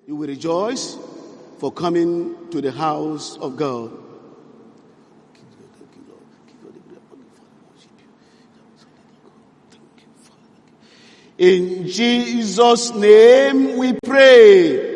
You will rejoice for coming to the house of God. In Jesus' name we pray.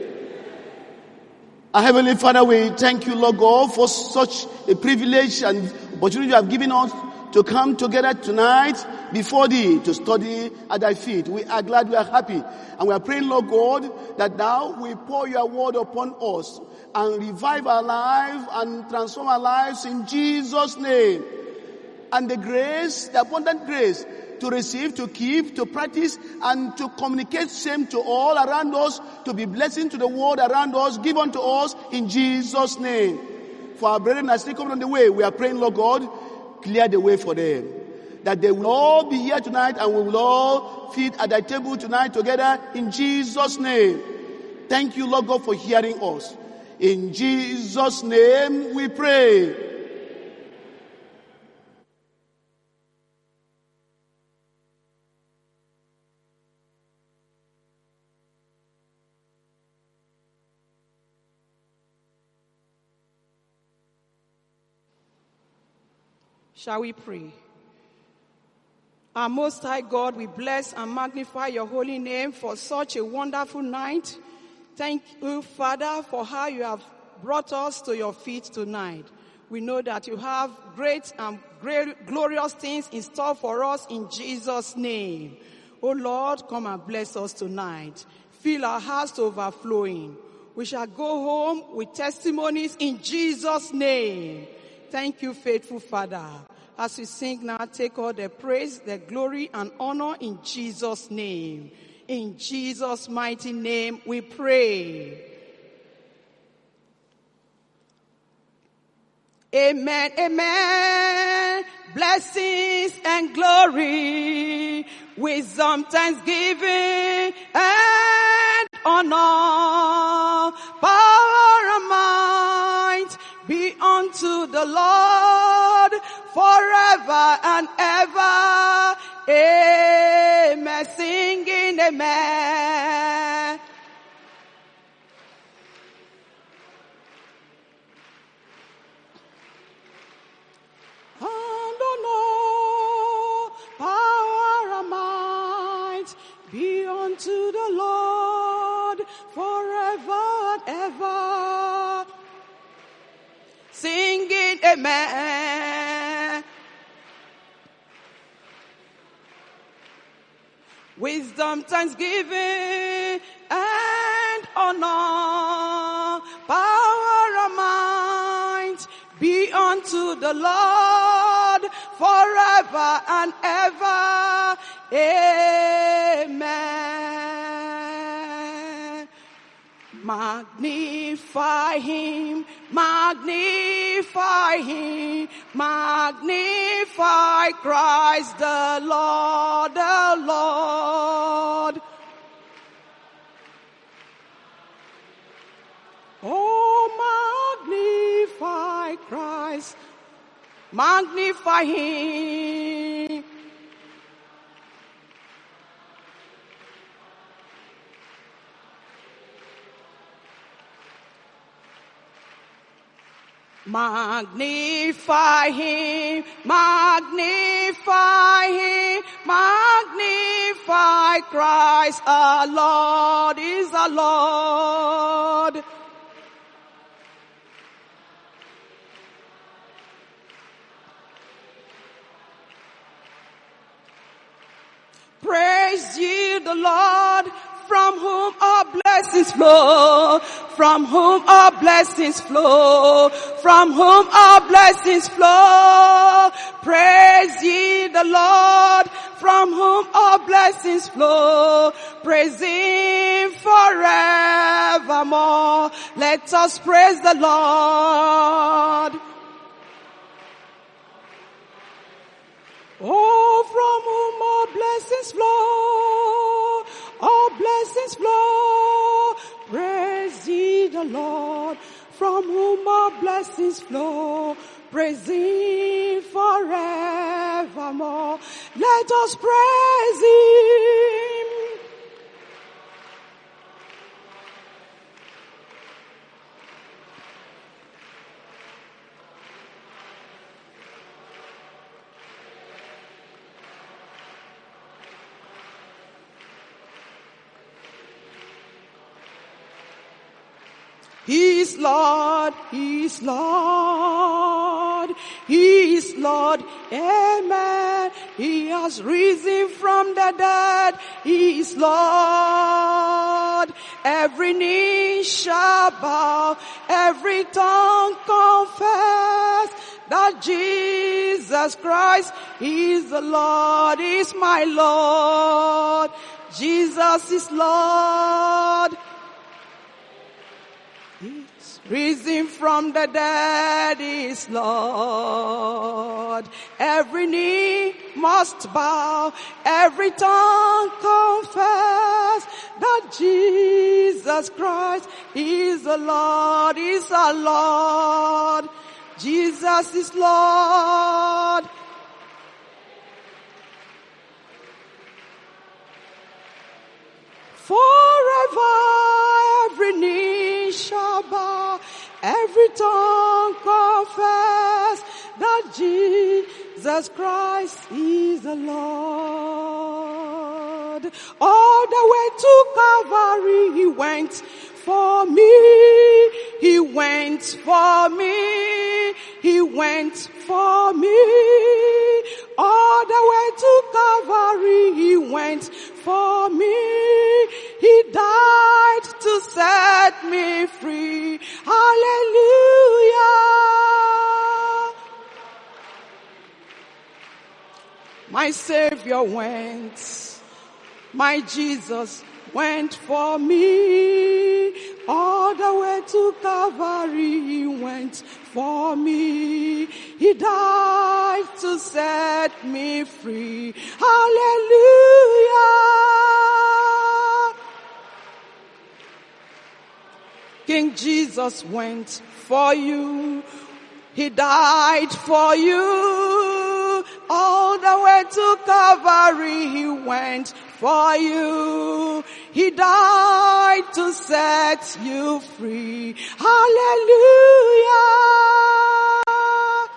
Our Heavenly Father, we thank you, Lord God, for such a privilege and opportunity you have given us to come together tonight before thee to study at thy feet. We are glad, we are happy, and we are praying, Lord God, that thou will pour your word upon us and revive our lives and transform our lives in Jesus' name. And the grace, the abundant grace to receive, to keep, to practice, and to communicate same to all around us, to be blessing to the world around us, give unto us in Jesus' name. For our brethren that still coming on the way, we are praying, Lord God, clear the way for them. That they will all be here tonight and we will all feed at thy table tonight together in Jesus' name. Thank you, Lord God, for hearing us. In Jesus' name we pray. Shall we pray? Our Most High God, we bless and magnify your holy name for such a wonderful night. Thank you, Father, for how you have brought us to your feet tonight. We know that you have great and glorious things in store for us in Jesus' name. Oh Lord, come and bless us tonight. Fill our hearts to overflowing. We shall go home with testimonies in Jesus' name. Thank you, faithful Father. As we sing now, take all the praise, the glory, and honor in Jesus' name. In Jesus' mighty name we pray. Amen, amen. Blessings and glory, wisdom, thanksgiving, and honor, power and might be unto the Lord forever and ever. Amen. Singing amen. And honor, power and might be unto the Lord forever and ever. Singing amen. Wisdom, thanksgiving, and honor, power and might be unto the Lord forever and ever. Amen. Magnify him, magnify him, magnify Christ the Lord, the Lord. Oh, magnify Christ, magnify him. Magnify him, magnify him, magnify Christ our Lord is our Lord. Praise ye the Lord, from whom all blessings flow, from whom all blessings flow, from whom all blessings flow. Praise ye the Lord, from whom all blessings flow. Praise him forevermore. Let us praise the Lord. Oh, from whom all blessings flow, all blessings flow. Praise ye the Lord, from whom all blessings flow. Praise him forevermore. Let us praise him. He is Lord, He is Lord, He is Lord, amen. He has risen from the dead, He is Lord. Every knee shall bow, every tongue confess that Jesus Christ is the Lord, is my Lord. Jesus is Lord. He's risen from the dead, is Lord. Every knee must bow, every tongue confess that Jesus Christ is the Lord, is our Lord. Jesus is Lord. Forever every knee shall bow, every tongue confess that Jesus Christ is the Lord. All the way to Calvary He went for me. He went for me. He went for me. All the way to Calvary He went for me. He died to set me free. Hallelujah. My Savior went. My Jesus went for me. All the way to Calvary He went for me. He died to set me free. Hallelujah. King Jesus went for you. He died for you. All the way to Calvary He went for you. He died to set you free. Hallelujah.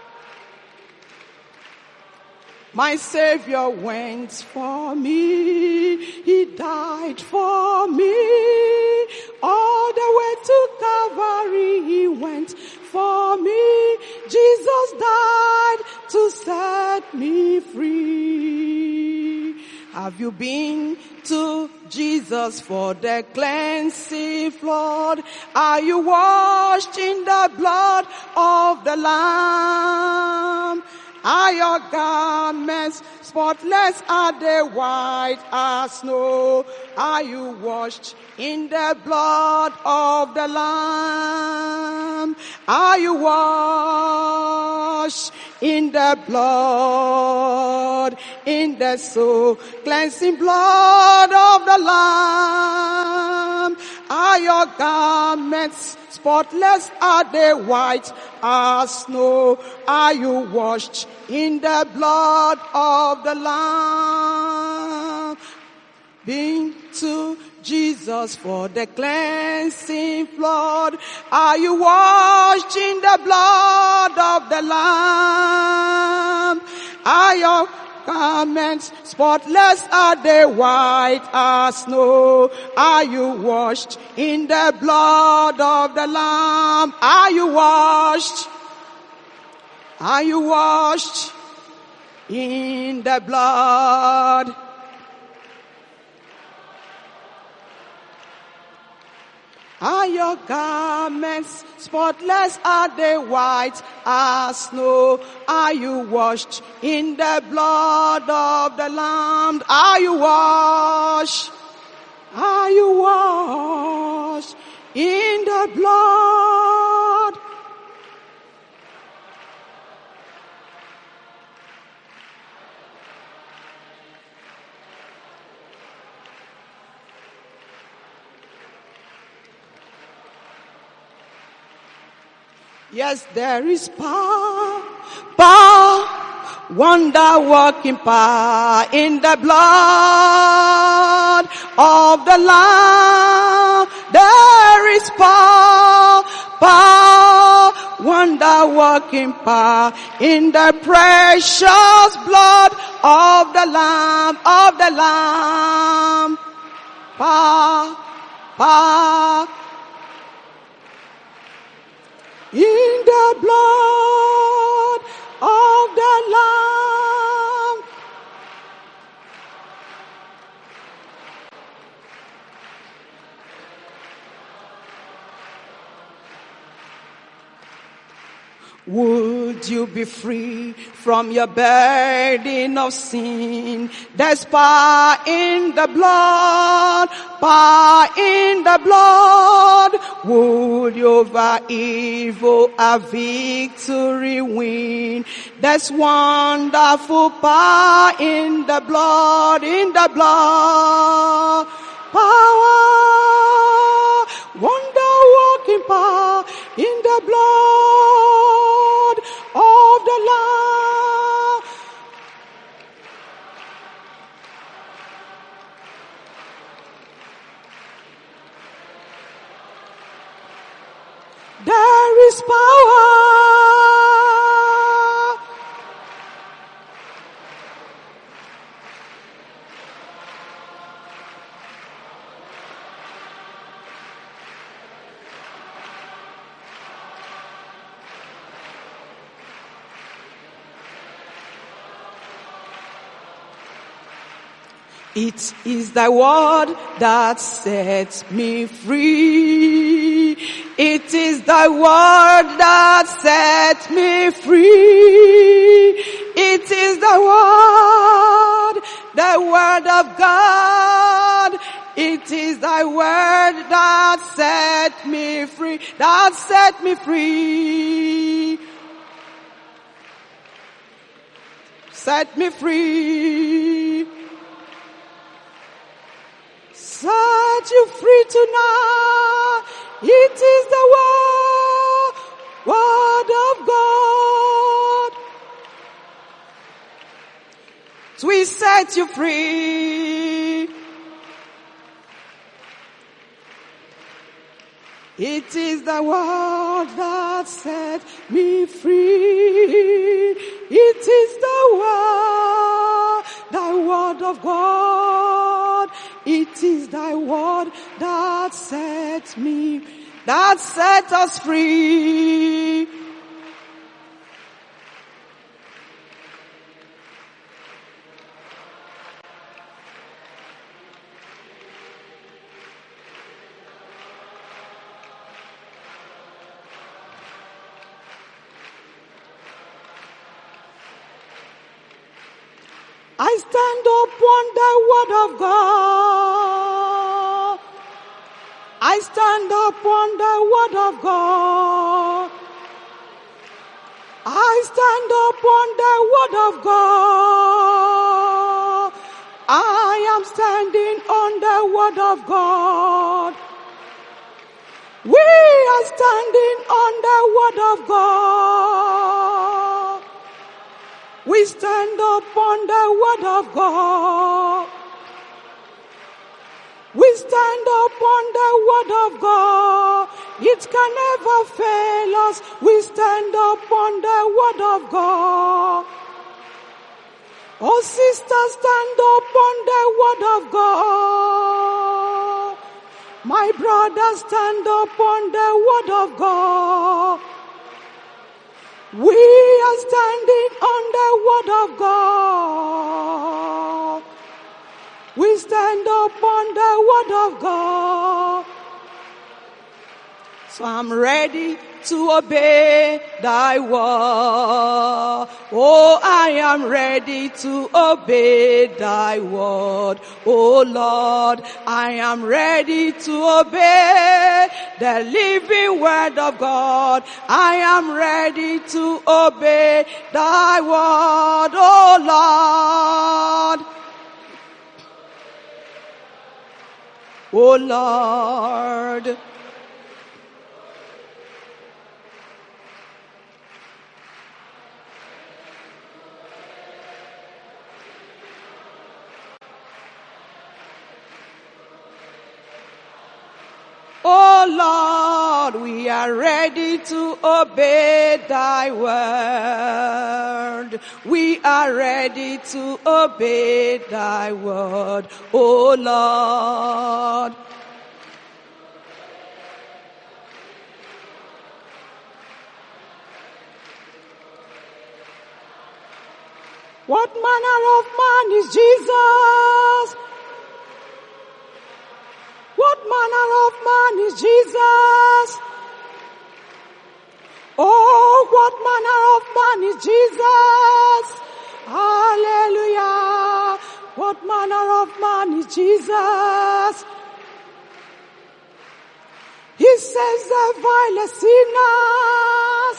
My Savior went for me. He died for me. All the way to Calvary He went for me. Jesus died to set me free. Have you been to Jesus for the cleansing flood? Are you washed in the blood of the Lamb? Are your garments spotless? Are they white as snow? Are you washed in the blood of the Lamb? Are you washed in the blood, in the soul cleansing blood of the Lamb? Are your garments spotless? Are they white as snow? Are you washed in the blood of the Lamb? Been to Jesus for the cleansing flood. Are you washed in the blood of the Lamb? Are your garments spotless? Are they white as snow? Are you washed in the blood of the Lamb? Are you washed? Are you washed in the blood? Are your garments spotless? Are they white as snow? Are you washed in the blood of the Lamb? Are you washed? Are you washed in the blood? Yes, there is power, wonder-working power in the blood of the Lamb. There is power, wonder-working power in the precious blood of the Lamb, Power, in the blood of the Lamb. Would you be free from your burden of sin? There's power in the blood, power in the blood. Would you over evil a victory win? There's wonderful power in the blood, in the blood. Power, wonder-working power in the blood of the Lamb. There is power. It is thy word that sets me free. It is thy word that sets me free. It is the word of God. It is thy word that set me free, that set me free. Set me free. Set you free tonight. It is the word of God. So we set you free. It is the word that set me free. It is the word of God. It is thy word that set us free. I stand upon the word of God. I stand upon the word of God. I stand upon the word of God. I am standing on the word of God. We are standing on the word of God. We stand upon the word of God. We stand upon the word of God. It can never fail us. We stand upon the word of God. Oh, sisters, stand upon the word of God. My brothers, stand upon the word of God. We are standing on the word of God. We stand upon the word of God. So I'm ready to obey thy word. Oh, I am ready to obey thy word. Oh Lord, I am ready to obey the living word of God. I am ready to obey thy word, oh Lord. Oh Lord. Oh Lord, we are ready to obey thy word. We are ready to obey thy word, oh Lord. What manner of man is Jesus? What manner of man is Jesus? Oh, what manner of man is Jesus? Hallelujah. What manner of man is Jesus? He saves the vilest sinners.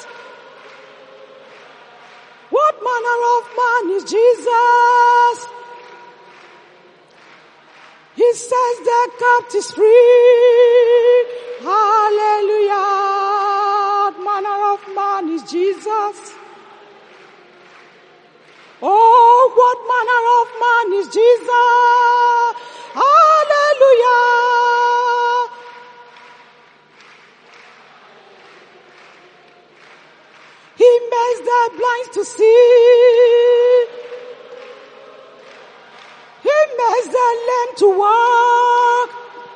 What manner of man is Jesus? He sets the captives free. Hallelujah. What manner of man is Jesus? Oh, what manner of man is Jesus? Hallelujah. He makes the blind to see. He makes the lame to walk.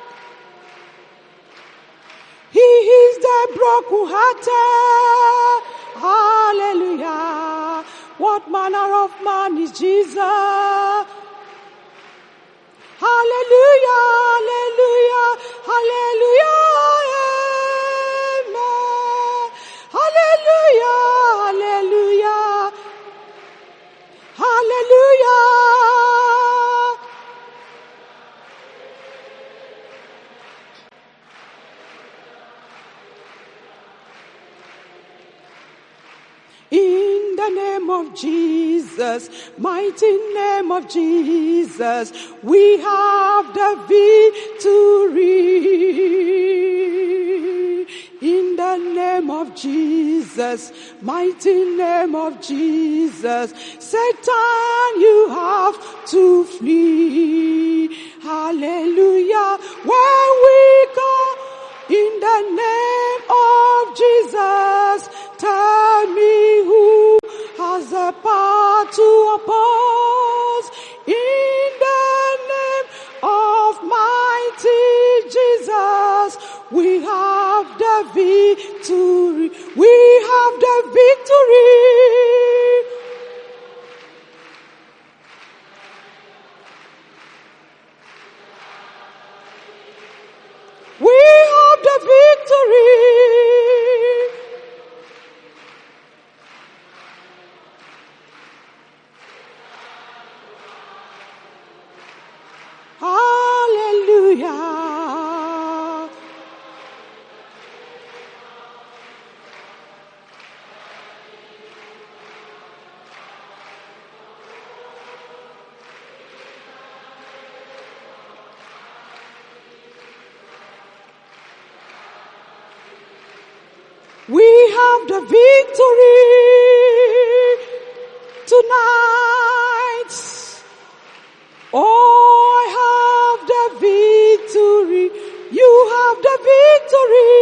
He heals the brokenhearted. Hallelujah. What manner of man is Jesus? Hallelujah, hallelujah, hallelujah, amen. Hallelujah, hallelujah, hallelujah. In the name of Jesus, mighty name of Jesus, we have the victory. In the name of Jesus, mighty name of Jesus, Satan, you have to flee. Hallelujah. When we go in the name of Jesus, tell me who has the power to oppose. In the name of mighty Jesus, we have the victory. We have the victory. We have the victory. Hallelujah. We have the victory tonight. Oh, I have the victory. You have the victory.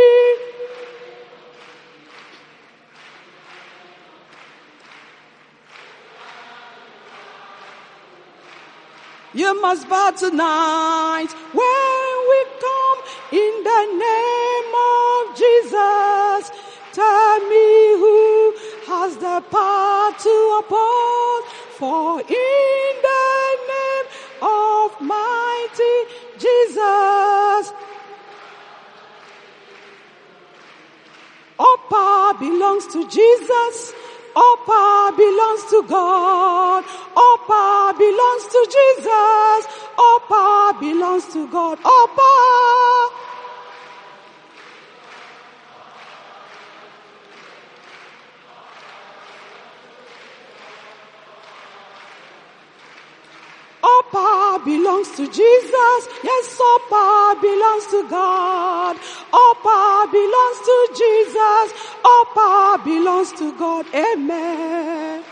You must bow tonight when we come in the name of Jesus. Tell me who has the power to oppose. For in the name of mighty Jesus, all power belongs to Jesus. All power belongs to God. All power belongs to Jesus. All power belongs to God. All power. All power belongs to Jesus. Yes, all power belongs to God. All power belongs to Jesus. All power belongs to God. Amen.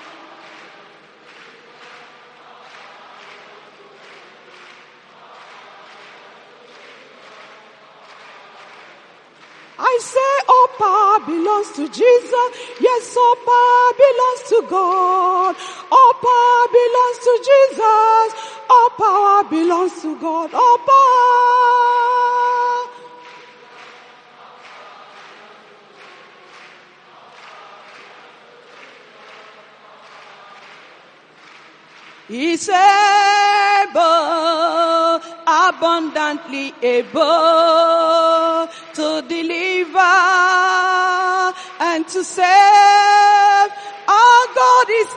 I say all power belongs to Jesus. Yes, all power belongs to God. All power belongs to Jesus. All power belongs to God. All power. is able, abundantly able to deliver and to save. Our God is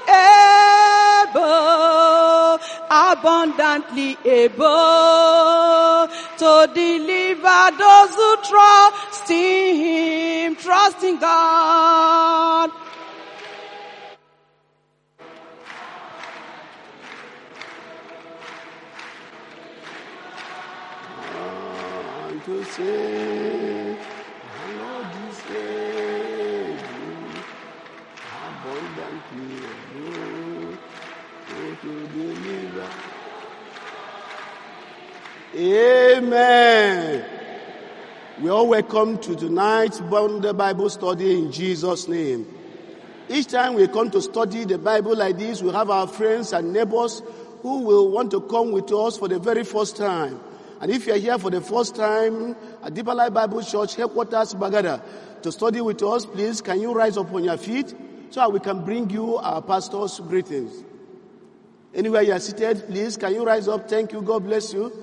able, abundantly able to deliver those who trust in Him, trust in God. To say, our Lord is able, abundantly able to deliver. Amen. We are welcome to tonight's Bible study in Jesus' name. Each time we come to study the Bible like this, we have our friends and neighbors who will want to come with us for the very first time. And if you are here for the first time at Deeper Life Bible Church, headquarters, Bagada, to study with us, please, can you rise up on your feet so that we can bring you our pastor's greetings. Anywhere you are seated, please, can you rise up? Thank you. God bless you.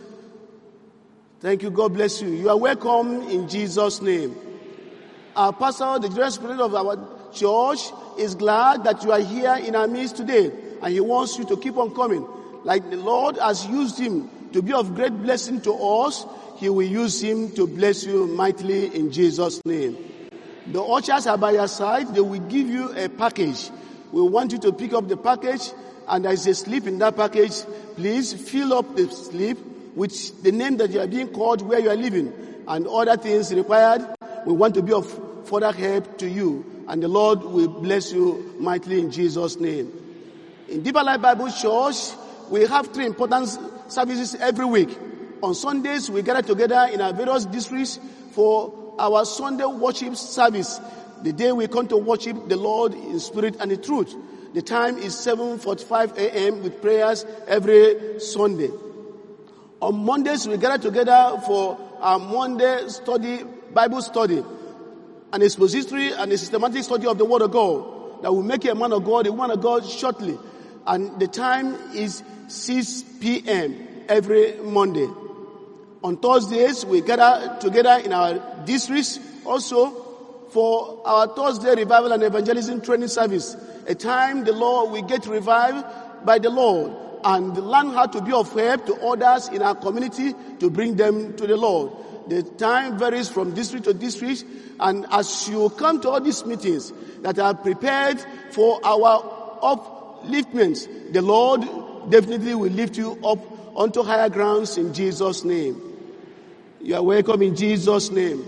Thank you. God bless you. You are welcome in Jesus' name. Our pastor, the General Spirit of our church, is glad that you are here in our midst today. And he wants you to keep on coming. Like the Lord has used him to be of great blessing to us, He will use him to bless you mightily in Jesus' name. The ushers are by your side. They will give you a package. We want you to pick up the package, and there is a slip in that package. Please fill up the slip with the name that you are being called, where you are living, and other things required. We want to be of further help to you, and the Lord will bless you mightily in Jesus' name. In Deeper Life Bible Church, we have 3 important services every week. On Sundays, we gather together in our various districts for our Sunday worship service. The day we come to worship the Lord in spirit and in truth. The time is 7:45 a.m. with prayers every Sunday. On Mondays, we gather together for our Monday Bible study, an expository and a systematic study of the Word of God that will make you a man of God, a woman of God shortly. And the time is 6 p.m. every Monday. On Thursdays, we gather together in our districts also for our Thursday Revival and Evangelism Training Service. A time the Lord will get revived by the Lord and learn how to be of help to others in our community to bring them to the Lord. The time varies from district to district, and as you come to all these meetings that are prepared for our upliftments, the Lord definitely will lift you up onto higher grounds in Jesus' name. You are welcome in Jesus' name.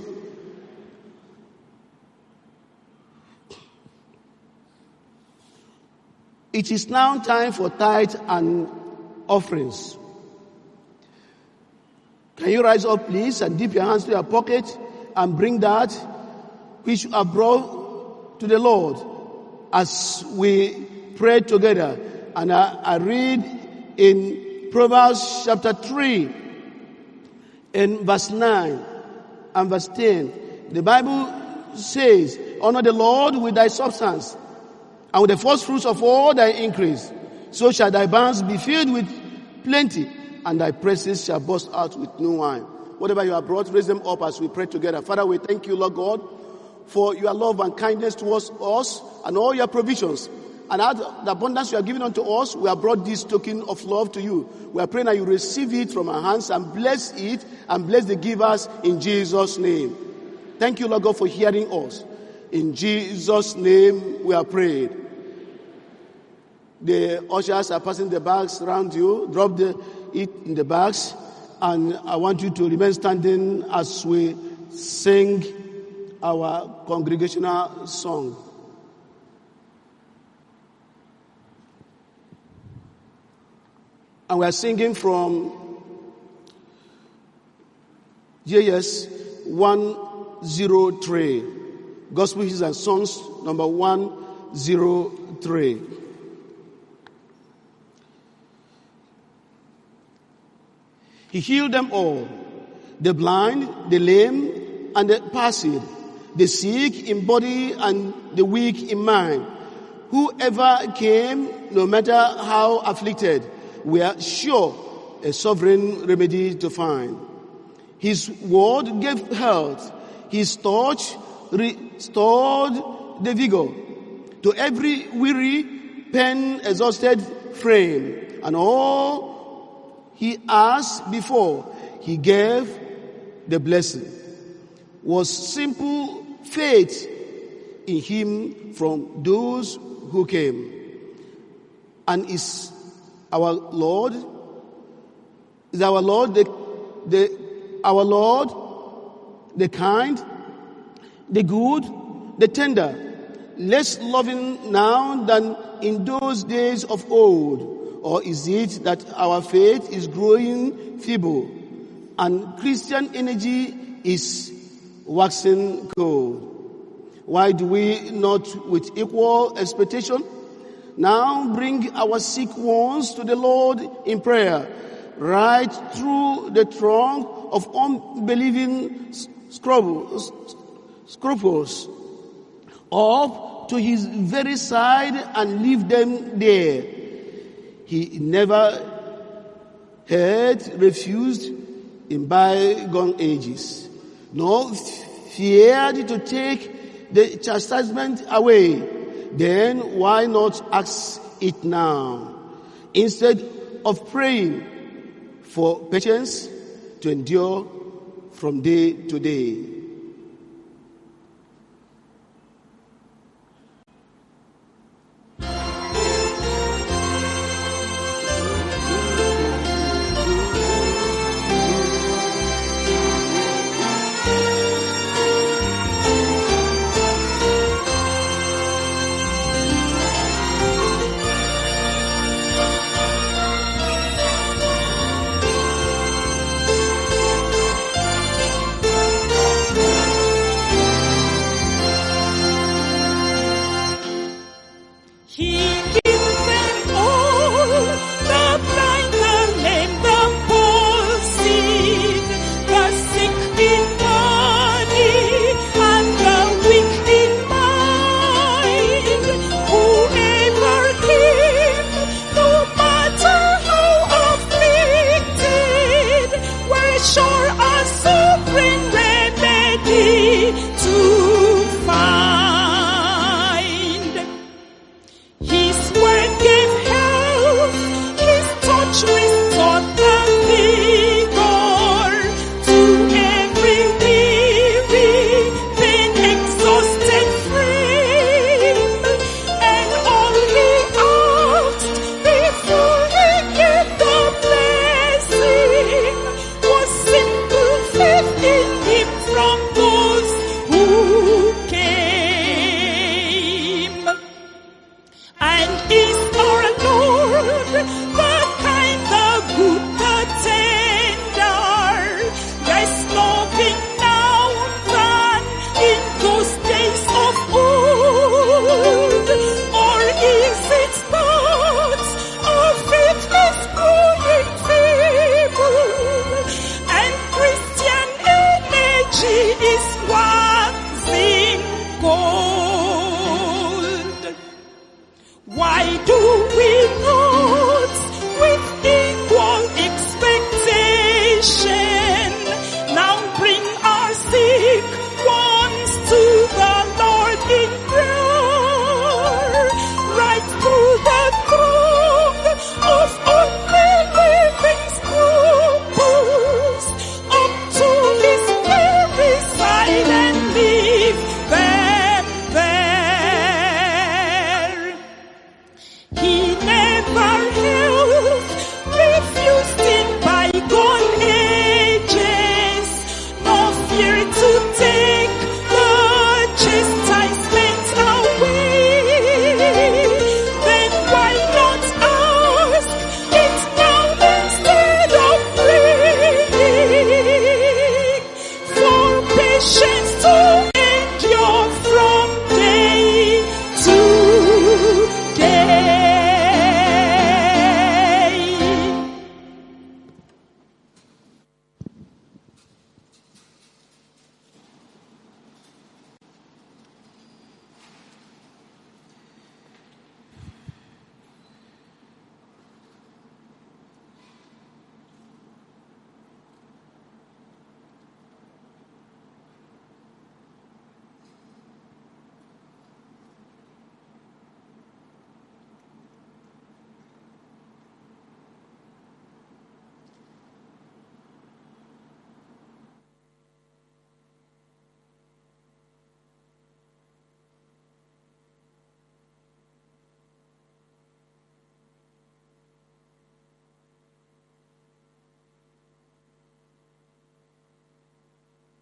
It is now time for tithe and offerings. Can you rise up, please, and dip your hands to your pocket and bring that which you have brought to the Lord as we pray together. And I read in Proverbs chapter 3 in verse 9 and verse 10. The Bible says, honor the Lord with thy substance and with the first fruits of all thy increase. So shall thy barns be filled with plenty, and thy presses shall burst out with new wine. Whatever you have brought, raise them up as we pray together. Father, we thank you, Lord God, for your love and kindness towards us and all your provisions. And out of the abundance you have given unto us, we have brought this token of love to you. We are praying that you receive it from our hands and bless it and bless the givers in Jesus' name. Thank you, Lord God, for hearing us. In Jesus' name we are prayed. The ushers are passing the bags around you. Drop it in the bags. And I want you to remain standing as we sing our congregational song. And we are singing from JS 103. Gospel Hymns and Songs number 103. He healed them all, the blind, the lame, and the palsied, the sick in body and the weak in mind. whoever came, no matter how afflicted, were sure a sovereign remedy to find. His word gave health. His touch restored the vigor to every weary, pain-exhausted frame. And all he asked before he gave the blessing was simple faith in him from those who came. And is our Lord the kind, the good, the tender, less loving now than in those days of old? Or is it that our faith is growing feeble and Christian energy is waxing cold? Why do we not, with equal expectation, now bring our sick ones to the Lord in prayer, right through the throng of unbelieving scruples, up to his very side and leave them there? He never had refused in bygone ages, nor feared to take the chastisement away. Then why not ask it now, instead of praying for patience to endure from day to day?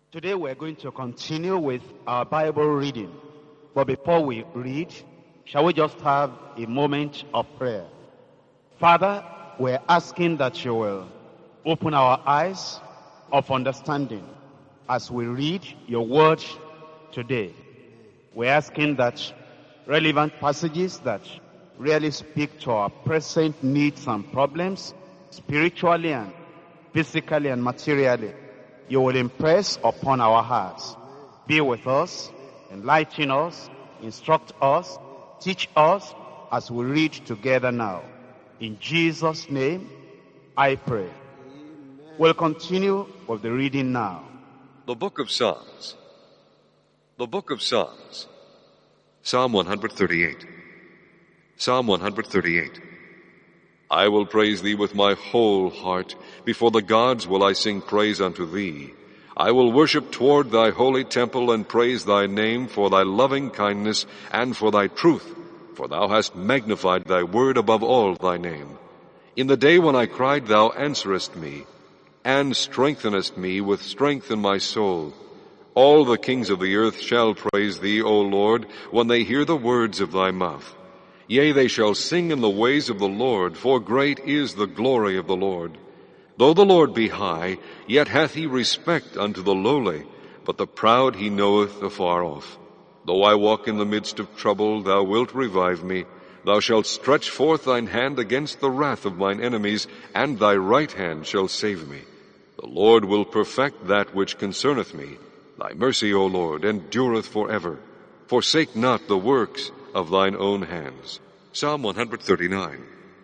Today we're going to continue with our Bible reading. But before we read, shall we just have a moment of prayer? Father, we're asking that you will open our eyes of understanding as we read your word today. We're asking that relevant passages that really speak to our present needs and problems, spiritually and physically and materially, you will impress upon our hearts. Be with us, enlighten us, instruct us, teach us as we read together now. In Jesus' name, I pray. Amen. We'll continue with the reading now. The Book of Psalms. The Book of Psalms. Psalm 138. Psalm 138. I will praise thee with my whole heart. Before the gods will I sing praise unto thee. I will worship toward thy holy temple and praise thy name for thy loving kindness and for thy truth. For thou hast magnified thy word above all thy name. In the day when I cried, thou answerest me, and strengthenest me with strength in my soul. All the kings of the earth shall praise thee, O Lord, when they hear the words of thy mouth. Yea, they shall sing in the ways of the Lord, for great is the glory of the Lord. Though the Lord be high, yet hath he respect unto the lowly, but the proud he knoweth afar off. Though I walk in the midst of trouble, thou wilt revive me. Thou shalt stretch forth thine hand against the wrath of mine enemies, and thy right hand shall save me. The Lord will perfect that which concerneth me. Thy mercy, O Lord, endureth forever. Forsake not the works of thine own hands. Psalm 139.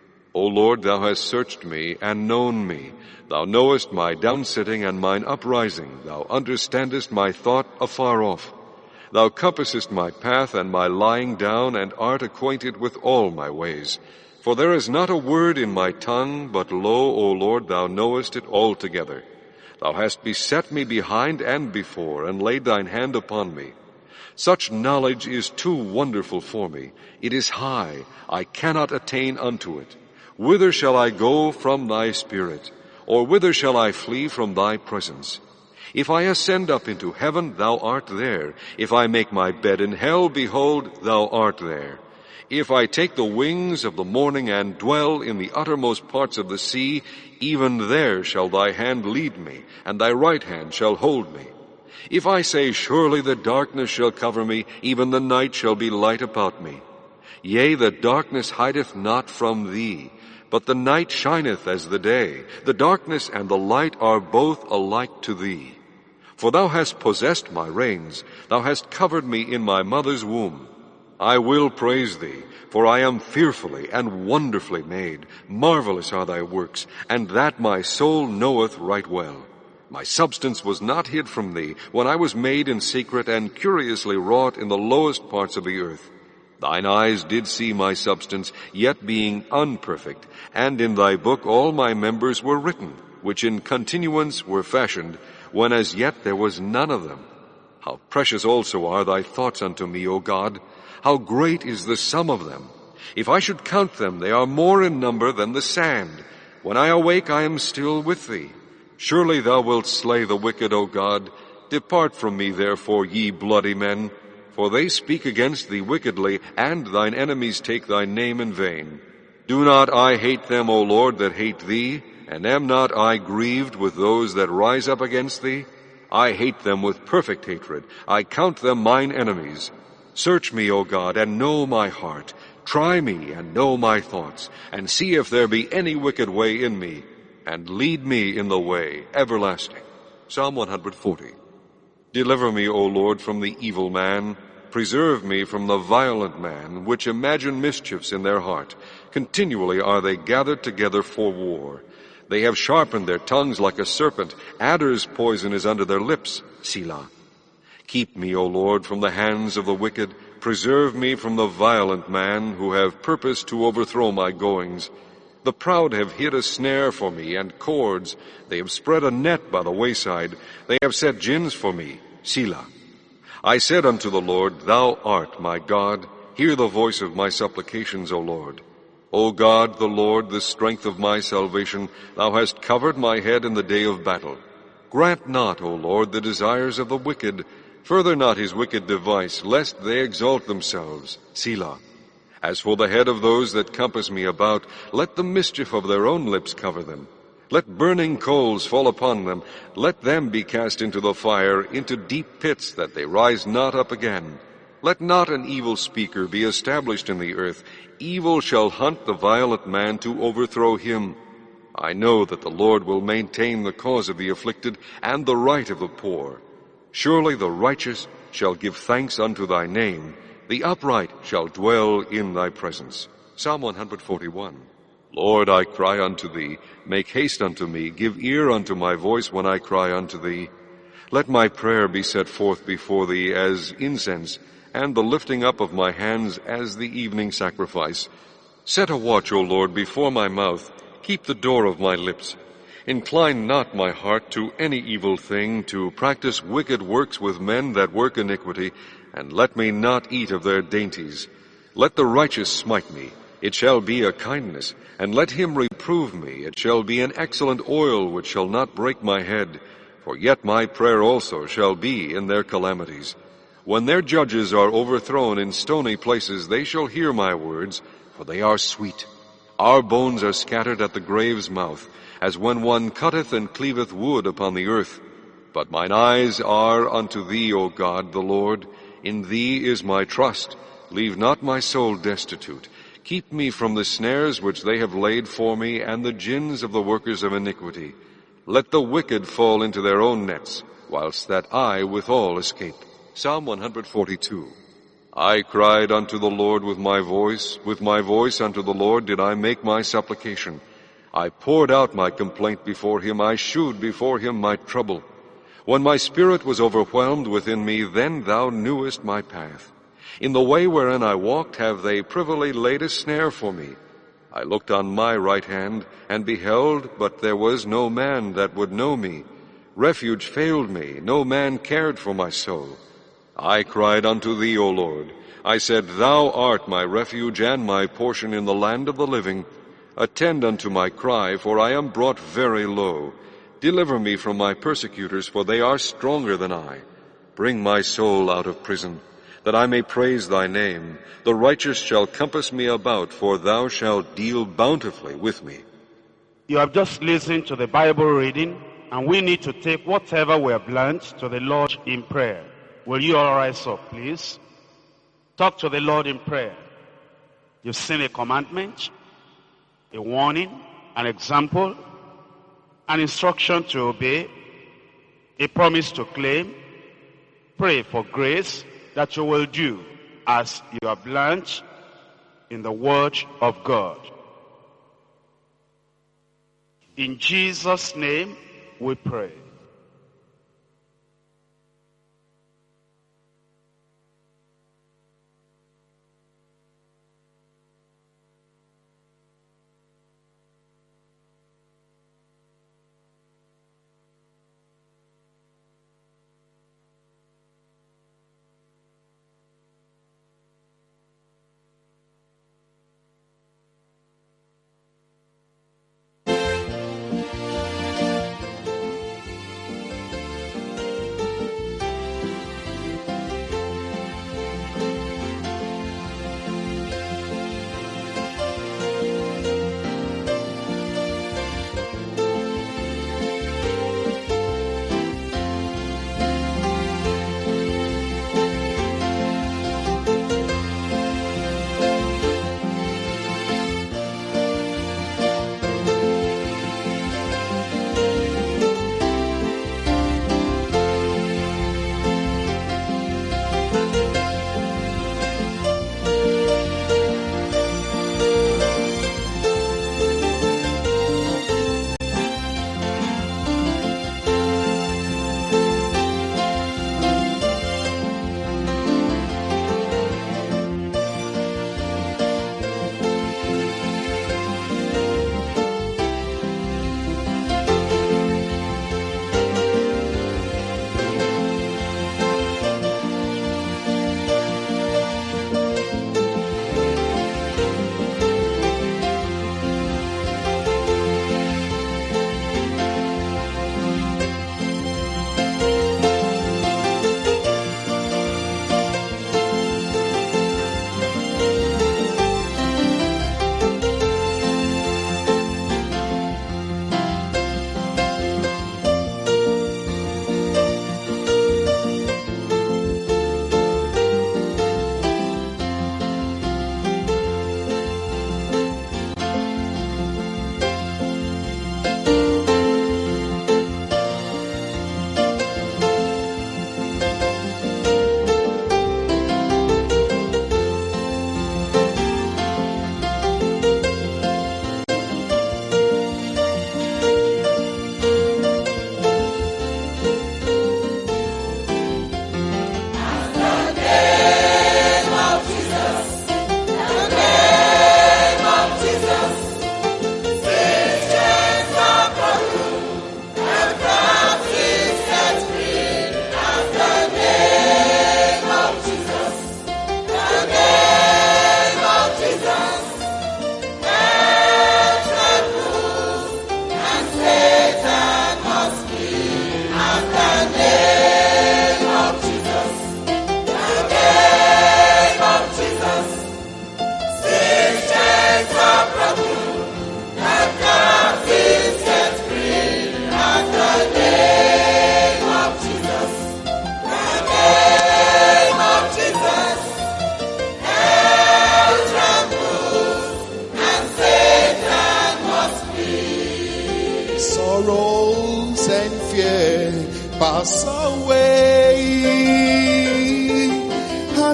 O Lord, thou hast searched me and known me. Thou knowest my downsitting and mine uprising. Thou understandest my thought afar off. Thou compassest my path and my lying down, and art acquainted with all my ways. For there is not a word in my tongue, but lo, O Lord, thou knowest it altogether. Thou hast beset me behind and before, and laid thine hand upon me. Such knowledge is too wonderful for me. It is high. I cannot attain unto it. Whither shall I go from thy spirit? Or whither shall I flee from thy presence? If I ascend up into heaven, thou art there. If I make my bed in hell, behold, thou art there. If I take the wings of the morning and dwell in the uttermost parts of the sea, even there shall thy hand lead me, and thy right hand shall hold me. If I say, surely the darkness shall cover me, even the night shall be light about me. Yea, the darkness hideth not from thee, but the night shineth as the day. The darkness and the light are both alike to thee. For thou hast possessed my reins, thou hast covered me in my mother's womb. I will praise thee, for I am fearfully and wonderfully made. Marvelous are thy works, and that my soul knoweth right well. My substance was not hid from thee when I was made in secret and curiously wrought in the lowest parts of the earth. Thine eyes did see my substance, yet being unperfect, and in thy book all my members were written, which in continuance were fashioned, when as yet there was none of them. How precious also are thy thoughts unto me, O God! How great is the sum of them! If I should count them, they are more in number than the sand. When I awake, I am still with thee. Surely thou wilt slay the wicked, O God. Depart from me, therefore, ye bloody men, for they speak against thee wickedly, and thine enemies take thy name in vain. Do not I hate them, O Lord, that hate thee? And am not I grieved with those that rise up against thee? I hate them with perfect hatred. I count them mine enemies. Search me, O God, and know my heart. Try me and know my thoughts, and see if there be any wicked way in me, and lead me in the way everlasting. Psalm 140. Deliver me, O Lord, from the evil man. Preserve me from the violent man, which imagine mischiefs in their heart. Continually are they gathered together for war. They have sharpened their tongues like a serpent. Adder's poison is under their lips. Selah. Keep me, O Lord, from the hands of the wicked. Preserve me from the violent man, who have purposed to overthrow my goings. The proud have hid a snare for me, and cords. They have spread a net by the wayside. They have set gins for me. Selah. I said unto the Lord, Thou art my God. Hear the voice of my supplications, O Lord. O God, the Lord, the strength of my salvation, Thou hast covered my head in the day of battle. Grant not, O Lord, the desires of the wicked. Further not his wicked device, lest they exalt themselves. Selah. As for the head of those that compass me about, let the mischief of their own lips cover them. Let burning coals fall upon them. Let them be cast into the fire, into deep pits, that they rise not up again. Let not an evil speaker be established in the earth. Evil shall hunt the violent man to overthrow him. I know that the Lord will maintain the cause of the afflicted and the right of the poor. Surely the righteous shall give thanks unto thy name. The upright shall dwell in thy presence. Psalm 141. Lord, I cry unto thee. Make haste unto me. Give ear unto my voice when I cry unto thee. Let my prayer be set forth before thee as incense, and the lifting up of my hands as the evening sacrifice. Set a watch, O Lord, before my mouth. Keep the door of my lips. Incline not my heart to any evil thing, to practice wicked works with men that work iniquity, and let me not eat of their dainties. Let the righteous smite me, it shall be a kindness, and let him reprove me, it shall be an excellent oil which shall not break my head. For yet my prayer also shall be in their calamities. When their judges are overthrown in stony places, they shall hear my words, for they are sweet. Our bones are scattered at the grave's mouth, as when one cutteth and cleaveth wood upon the earth. But mine eyes are unto thee, O God, the Lord. In thee is my trust. Leave not my soul destitute. Keep me from the snares which they have laid for me, and the gins of the workers of iniquity. Let the wicked fall into their own nets, whilst that I withal escape. Psalm 142. I cried unto the Lord with my voice unto the Lord did I make my supplication. I poured out my complaint before him, I shewed before him my trouble. When my spirit was overwhelmed within me, then thou knewest my path. In the way wherein I walked have they privily laid a snare for me. I looked on my right hand, and beheld, but there was no man that would know me. Refuge failed me, no man cared for my soul. I cried unto thee, O Lord. I said, Thou art my refuge and my portion in the land of the living. Attend unto my cry, for I am brought very low. Deliver me from my persecutors, for they are stronger than I. Bring my soul out of prison, that I may praise thy name. The righteous shall compass me about, for thou shalt deal bountifully with me. You have just listened to the Bible reading, and we need to take whatever we have learned to the Lord in prayer. Will you all rise up, please? Talk to the Lord in prayer. You've seen a commandment, a warning, an example, an instruction to obey, a promise to claim. Pray for grace that you will do as you have learned in the Word of God. In Jesus' name we pray.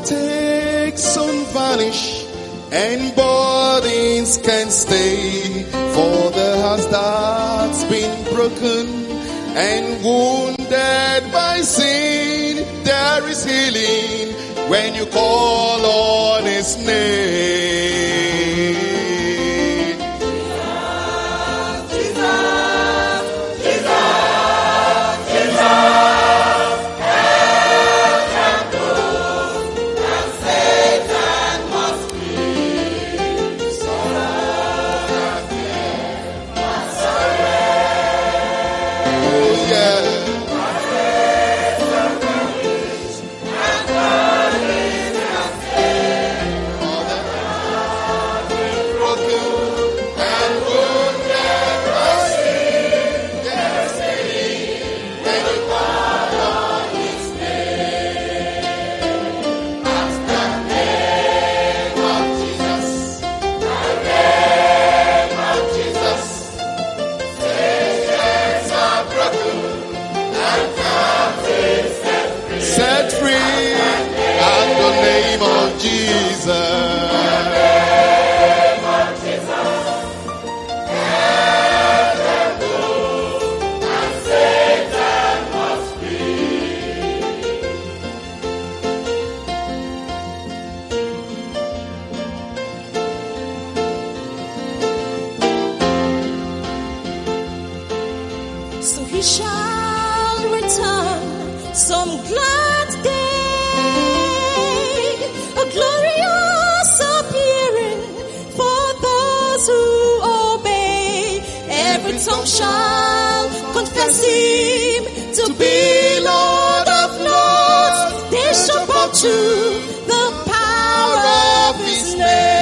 heartaches soon vanish, and burdens can stay. For the heart that's been broken and wounded by sin, there is healing when you call on His name. So He shall return some glad day, a glorious appearing for those who obey. Every tongue shall confess Him to be Lord of Lords. They shall bow to the power of His name.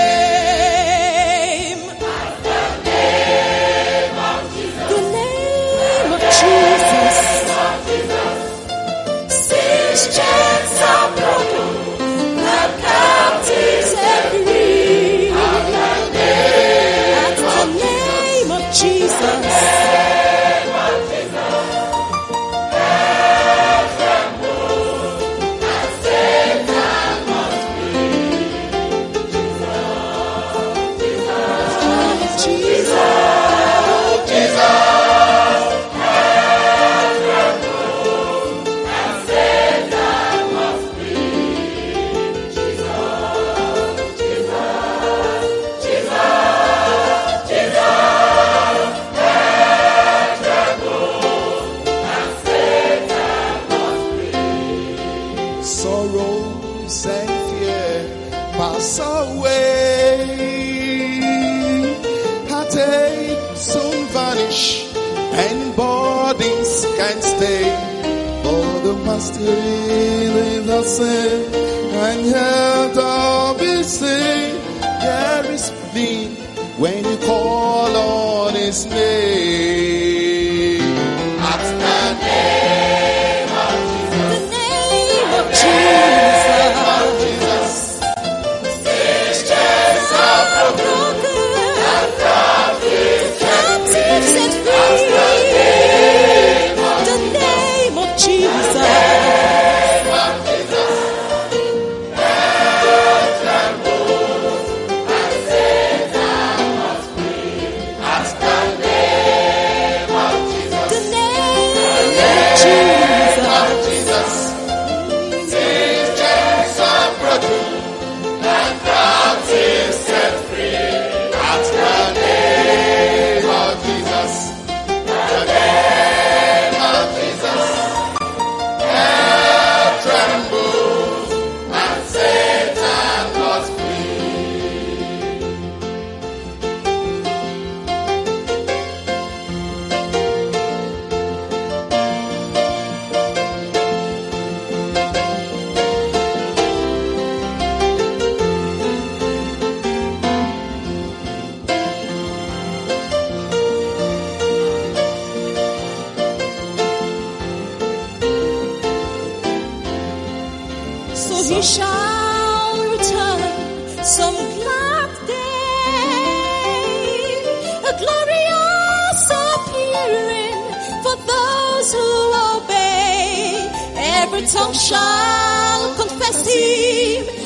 Chains are broken, the captives are free. At the name of Jesus. Sorrows and fear pass away. Heartache soon vanish, and burdens can stay. For the Master is the same, and health all be saved. There is peace when you call on His name. At the name of Jesus. These chains are broken, and captives set free. The name of Jesus. So He shall return some glad day, a glorious appearing for those who obey. Every tongue shall confess Him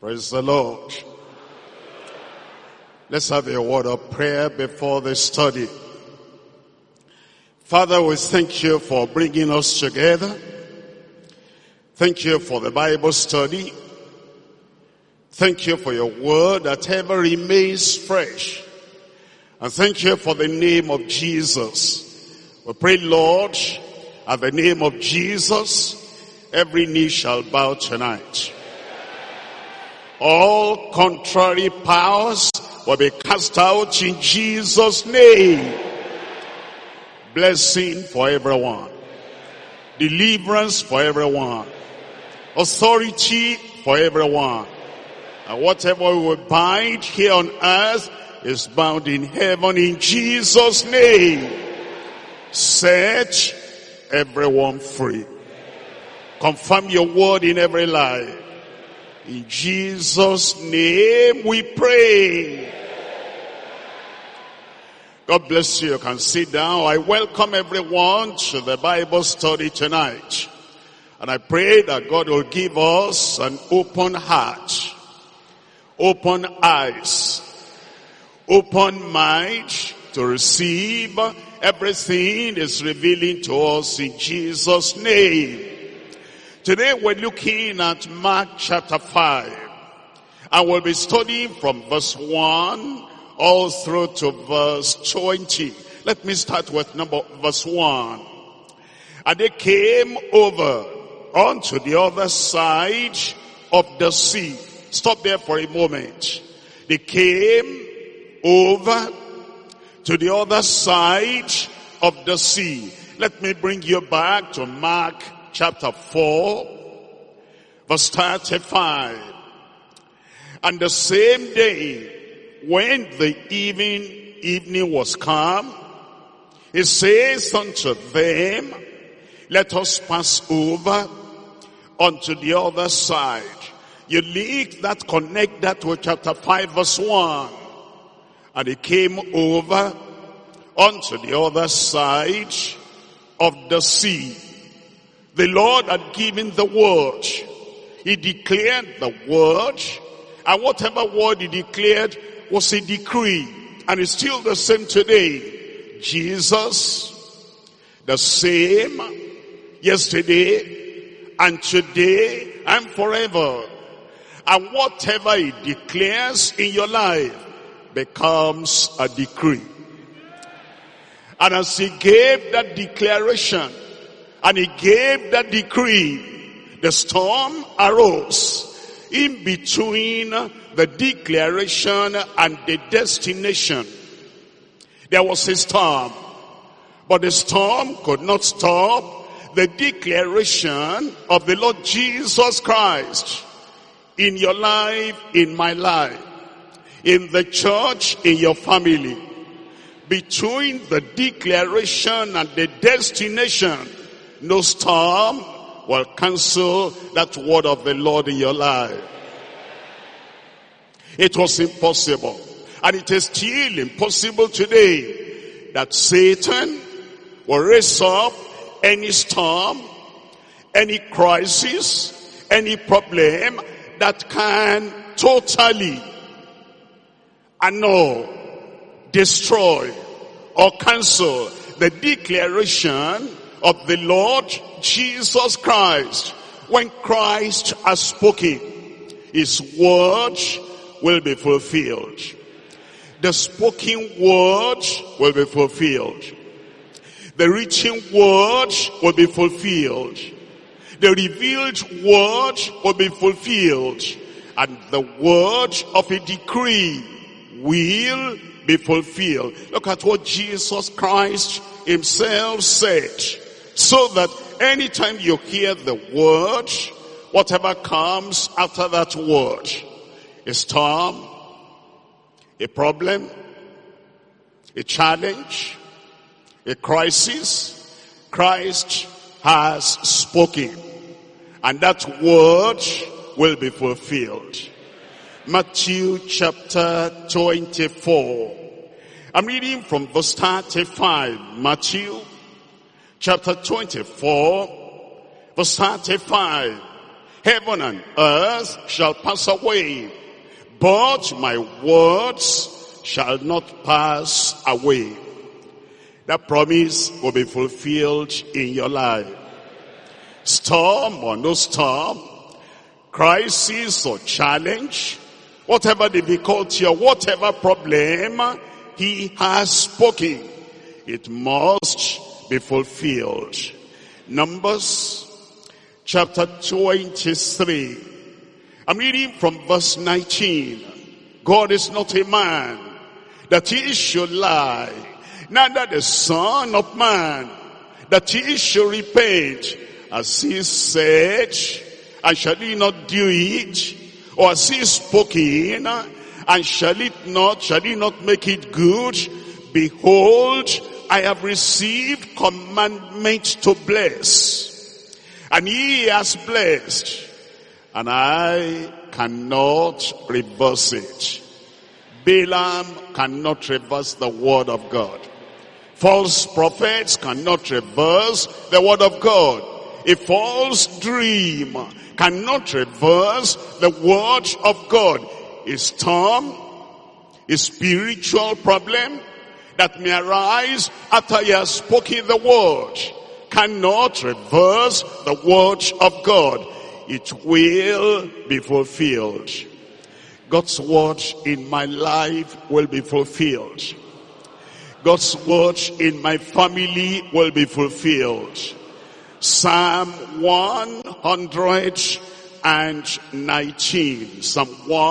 Praise the Lord. Let's have a word of prayer before the study. Father, we thank you for bringing us together. Thank you for the Bible study. Thank you for your word that ever remains fresh. And thank you for the name of Jesus. We pray, Lord, at the name of Jesus, every knee shall bow tonight. All contrary powers will be cast out in Jesus' name. Blessing for everyone. Deliverance for everyone. Authority for everyone. And whatever we will bind here on earth is bound in heaven in Jesus' name. Set everyone free. Confirm your word in every life. In Jesus' name we pray. God bless you. You can sit down. I welcome everyone to the Bible study tonight. And I pray that God will give us an open heart, open eyes, open mind to receive everything is revealing to us in Jesus' name. Today we're looking at Mark chapter 5. And we'll be studying from verse 1 all through to verse 20. Let me start with verse 1. And they came over onto the other side of the sea. Stop there for a moment. They came over to the other side of the sea. Let me bring you back to Mark chapter 4, verse 35. And the same day, when the evening was come, he says unto them, let us pass over unto the other side. You link that, connect that with chapter 5 verse 1. And he came over unto the other side of the sea. The Lord had given the word. He declared the word. And whatever word he declared was a decree. And it's still the same today. Jesus, the same yesterday and today and forever. And whatever he declares in your life becomes a decree. And as he gave that declaration and he gave that decree, the storm arose in between the declaration and the destination. There was a storm, but the storm could not stop the declaration of the Lord Jesus Christ in your life, in my life, in the church, in your family. Between the declaration and the destination, no storm will cancel that word of the Lord in your life. It was impossible, and it is still impossible today, that Satan will raise up any storm, any crisis, any problem that can totally annul, destroy, or cancel the declaration of the Lord Jesus Christ. When Christ has spoken, his word will be fulfilled. The spoken word will be fulfilled. The reaching word will be fulfilled. The revealed word will be fulfilled. And the word of a decree will be fulfilled. Look at what Jesus Christ himself said. So that anytime you hear the word, whatever comes after that word, a storm, a problem, a challenge, a crisis, Christ has spoken. And that word will be fulfilled. Matthew chapter 24. I'm reading from verse 35. Matthew chapter 24, verse 35. Heaven and earth shall pass away, but my words shall not pass away. That promise will be fulfilled in your life. Storm or no storm, crisis or challenge, whatever difficulty or whatever problem, he has spoken. It must be fulfilled. Numbers chapter 23. I'm reading from verse 19. God is not a man that he should lie, neither the son of man that he should repent. As he said, and shall he not do it? Or as he spoken, and shall he not make it good? Behold, I have received commandment to bless, and he has blessed, and I cannot reverse it. Balaam cannot reverse the word of God. False prophets cannot reverse the word of God. A false dream cannot reverse the word of God. A storm, a spiritual problem that may arise after he has spoken the word cannot reverse the word of God. It will be fulfilled. God's word in my life will be fulfilled. God's word in my family will be fulfilled. Psalm 119. Psalm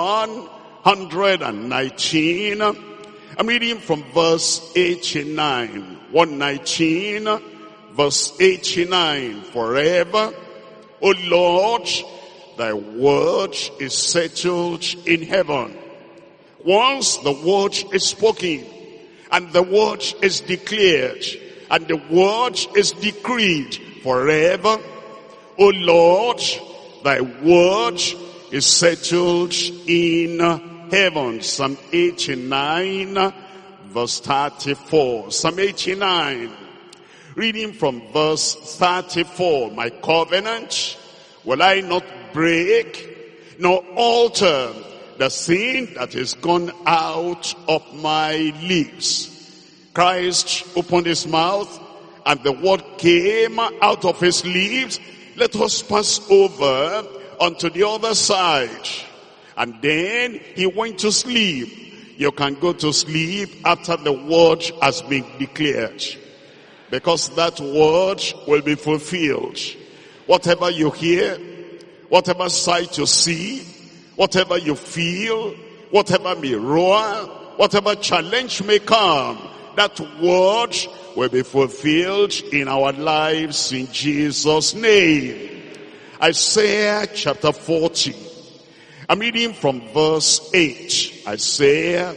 119. I'm reading from verse 89. 119, verse 89. Forever, O Lord, thy word is settled in heaven. Once the word is spoken, and the word is declared, and the word is decreed forever, O Lord, thy word is settled in heaven. Psalm 89, verse 34. Psalm 89, reading from verse 34. My covenant will I not break, nor alter the sin that is gone out of my lips. Christ opened his mouth, and the word came out of his lips. Let us pass over onto the other side. And then he went to sleep. You can go to sleep after the word has been declared, because that word will be fulfilled. Whatever you hear, whatever sight you see, whatever you feel, whatever may roar, whatever challenge may come, that word will be fulfilled in our lives in Jesus' name. Isaiah chapter 40. I'm reading from verse 8. Isaiah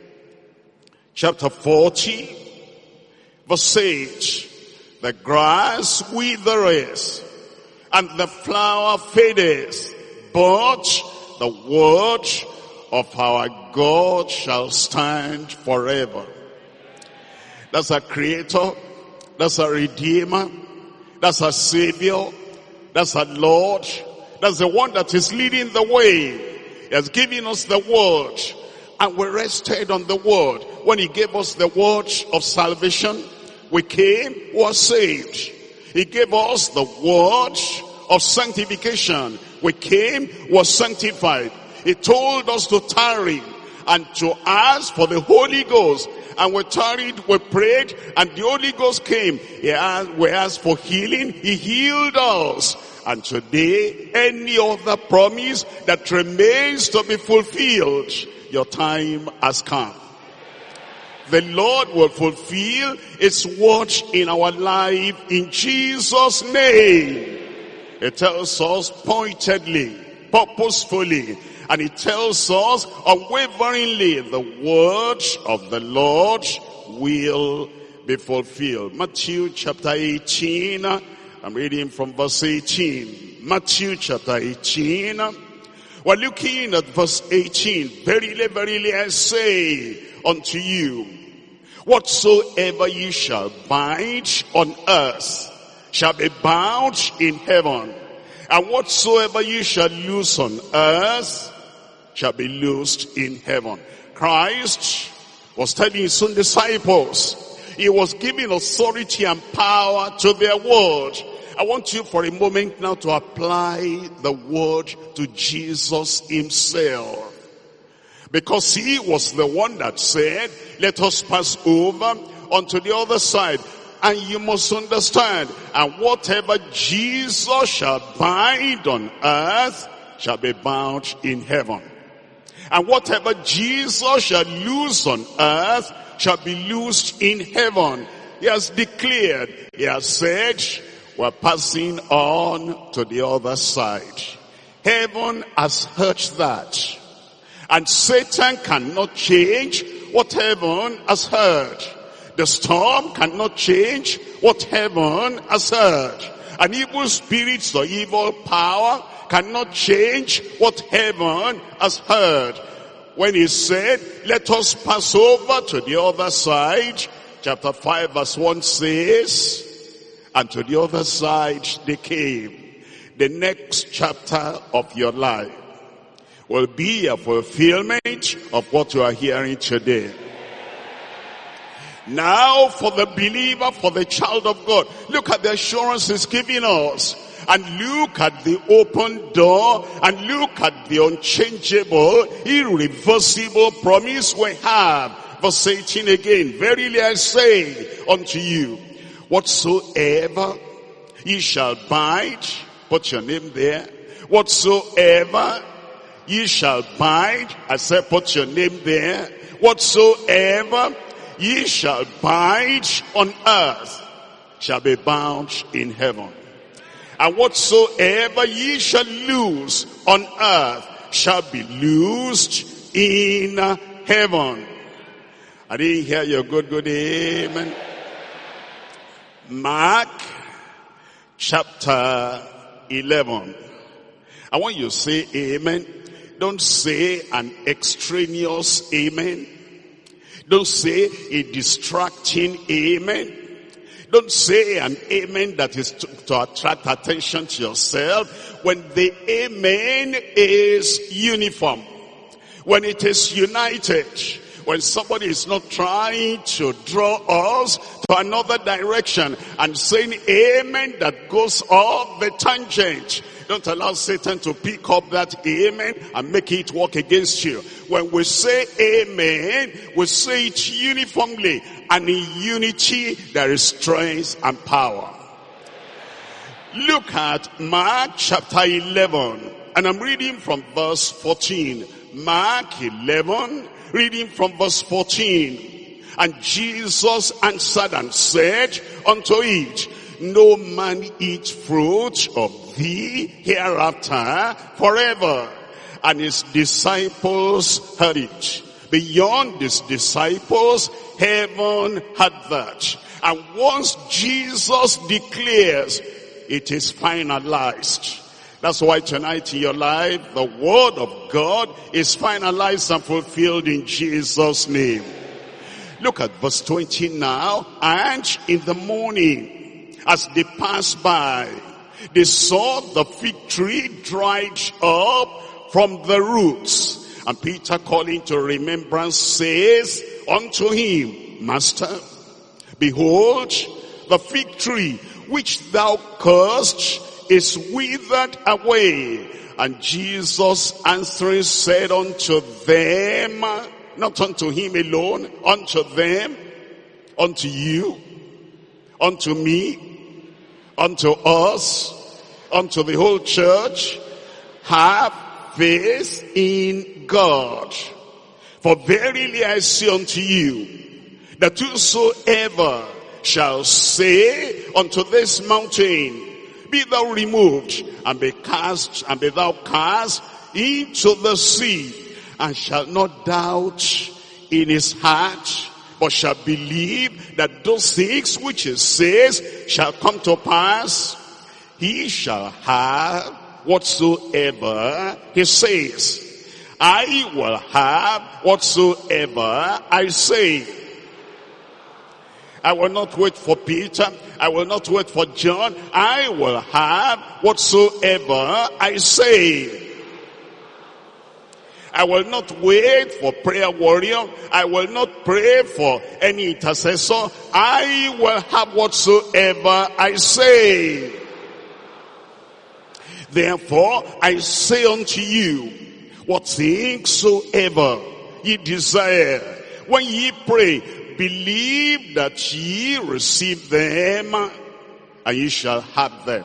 chapter 40, verse 8. The grass withereth, and the flower fadeth, but the word of our God shall stand forever. That's our creator, that's our redeemer, that's our savior, that's our Lord, that's the one that is leading the way. He has given us the word, and we rested on the word. When he gave us the word of salvation, we came, were saved. He gave us the word of sanctification. We came, were sanctified. He told us to tarry and to ask for the Holy Ghost. And we tarried, we prayed, and the Holy Ghost came. We asked for healing. He healed us. And today, any other promise that remains to be fulfilled, your time has come. The Lord will fulfill his word in our life in Jesus' name. It tells us pointedly, purposefully, and it tells us unwaveringly, the word of the Lord will be fulfilled. Matthew chapter 18, I'm reading from verse 18. Matthew chapter 18, we're looking at verse 18. Verily, verily, I say unto you, whatsoever you shall bind on earth shall be bound in heaven, And whatsoever you shall loose on earth shall be loosed in heaven. Christ was telling his own disciples, he was giving authority and power to their word. I want you for a moment now to apply the word to Jesus himself. Because he was the one that said, let us pass over onto the other side. And you must understand, and whatever Jesus shall bind on earth shall be bound in heaven. And whatever Jesus shall loose on earth shall be loosed in heaven. He has declared, he has said, we're passing on to the other side. Heaven has heard that. And Satan cannot change what heaven has heard. The storm cannot change what heaven has heard. And evil spirits or evil power cannot change what heaven has heard. When he said, let us pass over to the other side, chapter 5 verse 1 says, and to the other side they came. The next chapter of your life will be a fulfillment of what you are hearing today. Now for the believer, for the child of God, look at the assurance he's giving us. And look at the open door, and look at the unchangeable, irreversible promise we have. Verse 18 again, verily I say unto you, whatsoever ye shall bind, put your name there, whatsoever ye shall bind, I said put your name there, whatsoever ye shall bind on earth shall be bound in heaven. And whatsoever ye shall loose on earth shall be loosed in heaven. I didn't hear your good amen. Mark chapter 11. I want you to say amen. Don't say an extraneous amen. Don't say a distracting amen. Don't say an amen that is to attract attention to yourself. When the amen is uniform, when it is united, when somebody is not trying to draw us to another direction and saying amen that goes off the tangent. Don't allow Satan to pick up that amen and make it work against you. When we say amen, we say it uniformly. And in unity, there is strength and power. Look at Mark chapter 11. And I'm reading from verse 14. Mark 11, reading from verse 14. And Jesus answered and said unto it, no man eat fruit of thee hereafter forever. And his disciples heard it. Beyond his disciples, heaven had that. And once Jesus declares, it is finalized. That's why tonight in your life, the word of God is finalized and fulfilled in Jesus' name. Look at verse 20 now. And in the morning, as they passed by, they saw the fig tree dried up from the roots. And Peter, calling to remembrance, says unto him, Master, behold, the fig tree which thou cursed is withered away. And Jesus answering said unto them, not unto him alone, unto them, unto you, unto me, unto us, unto the whole church, have faith in God. For verily I say unto you, that whosoever shall say unto this mountain, be thou removed, and be thou cast into the sea, and shall not doubt in his heart, but shall believe that those things which he says shall come to pass, he shall have whatsoever he says. I will have whatsoever I say. I will not wait for Peter. I will not wait for John. I will have whatsoever I say. I will not wait for prayer warrior. I will not pray for any intercessor. I will have whatsoever I say. Therefore, I say unto you, what things soever ye desire, when ye pray, believe that ye receive them, and ye shall have them.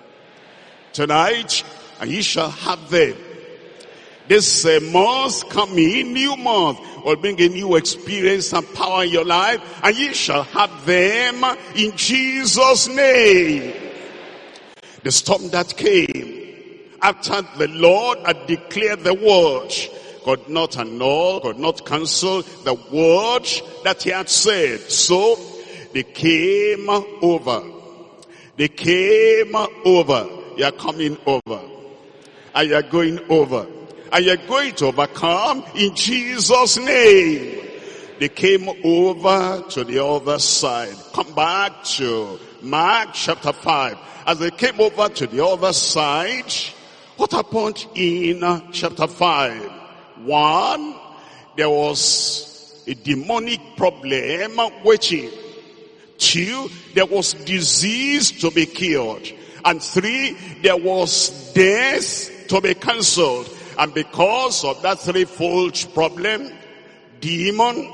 Tonight, and ye shall have them. This month coming, new month, will bring a new experience and power in your life, and ye shall have them in Jesus' name. The storm that came after the Lord had declared the word, could not annul, could not cancel the word that he had said. So they came over. They came over. You are coming over. And you are going over. And you are going to overcome in Jesus' name. They came over to the other side. Come back to Mark chapter 5. As they came over to the other side, what happened in chapter 5? 1, there was a demonic problem waiting. 2, there was disease to be cured. And 3, there was death to be cancelled. And because of that threefold problem, demon,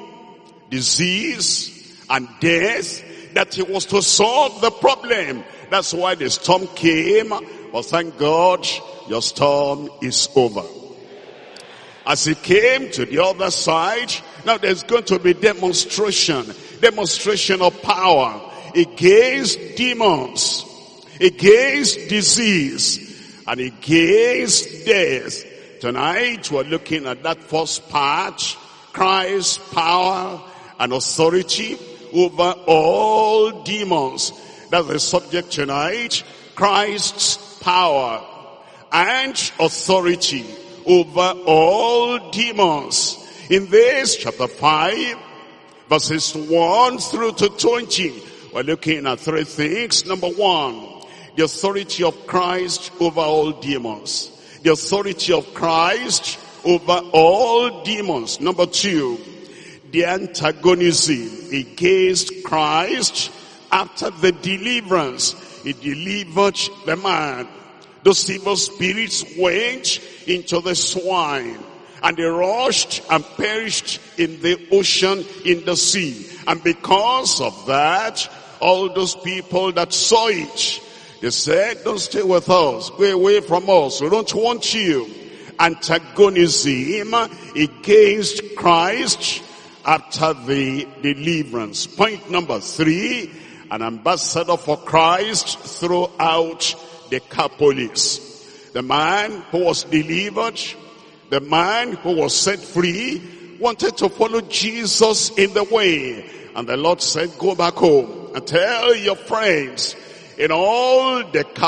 disease, and death, that he was to solve the problem. That's why the storm came. But thank God, your storm is over. As he came to the other side, now there's going to be demonstration of power against demons, against disease, and against death. Tonight we're looking at that first part, Christ's power and authority over all demons. That's the subject tonight, Christ's power and authority over all demons. In this chapter 5, verses 1 through to 20, we're looking at 3 things. Number 1, the authority of Christ over all demons. The authority of Christ over all demons. Number 2, the antagonism against Christ after the deliverance. He delivered the man. Those evil spirits went into the swine, and they rushed and perished in the ocean, in the sea. And because of that, all those people that saw it, they said, don't stay with us, go away from us, we don't want you. Antagonism against Christ after the deliverance. Point number 3, an ambassador for Christ throughout Decapolis. The man who was delivered, the man who was set free, wanted to follow Jesus in the way. And the Lord said, go back home and tell your friends in all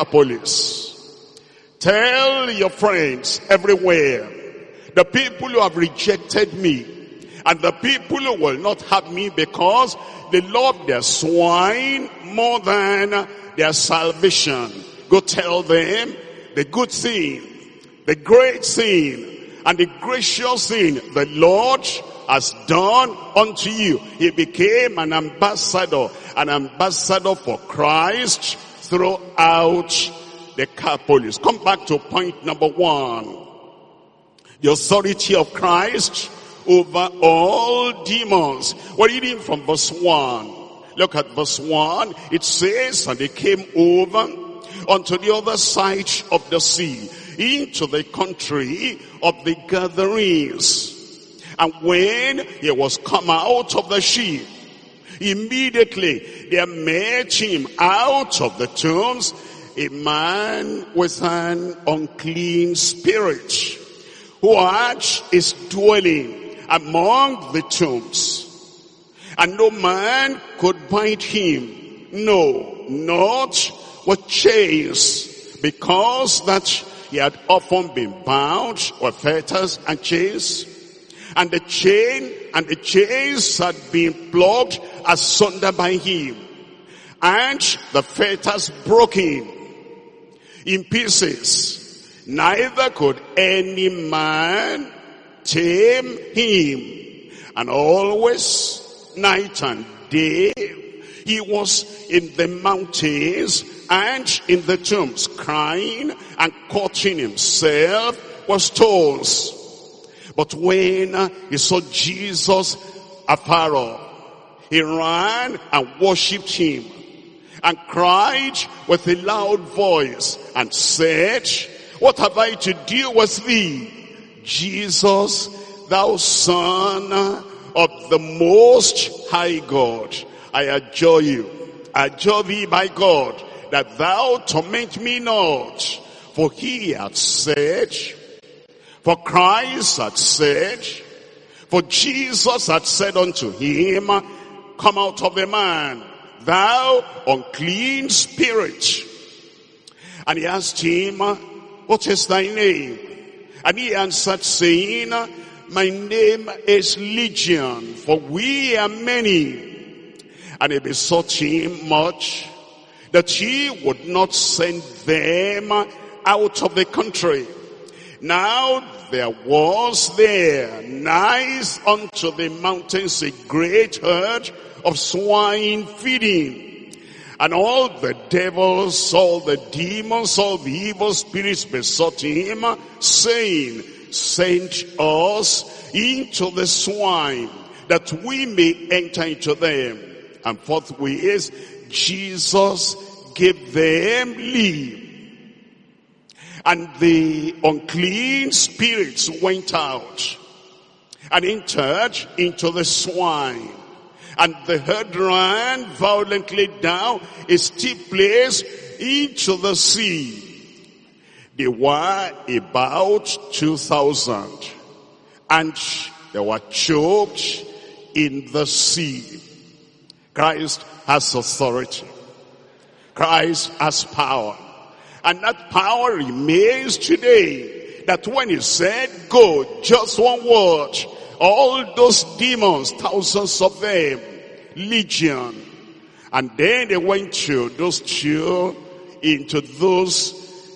Decapolis. Tell your friends everywhere. The people who have rejected me and the people who will not have me because they love their swine more than their salvation. Go tell them the good thing, the great thing, and the gracious thing the Lord has done unto you. He became an ambassador for Christ throughout Decapolis. Come back to point number 1. The authority of Christ over all demons. We're reading from verse 1. Look at verse 1. It says, and they came over unto the other side of the sea, into the country of the Gadarenes. And when he was come out of the ship, immediately there met him out of the tombs a man with an unclean spirit, who had his dwelling among the tombs. And no man could bind him, no, not with chains, because that he had often been bound with fetters and chains. And the chains had been plucked asunder by him, and the fetters broken in pieces. Neither could any man tame him. And always, night and day, he was in the mountains and in the tombs, crying and cutting himself with stones. But when he saw Jesus afar off, he ran and worshipped him, and cried with a loud voice, and said, "What have I to do with thee, Jesus, thou Son of the Most High God? I adjure you, adjure thee by God, that thou torment me not." For he had said, for Christ had said, for Jesus had said unto him, "Come out of the man, thou unclean spirit." And he asked him, "What is thy name?" And he answered, saying, "My name is Legion, for we are many." And he besought him much that he would not send them out of the country. Now there was there nigh unto the mountains a great herd of swine feeding. And all the devils, all the demons, all the evil spirits besought him, saying, "Send us into the swine, that we may enter into them." And forthwith Jesus gave them leave. And the unclean spirits went out and entered into the swine. And the herd ran violently down a steep place into the sea. They were about 2,000, and they were choked in the sea. Christ has authority. Christ has power. And that power remains today. That when he said, "Go," just one word, all those demons, thousands of them, legion. And then they went to those two, into those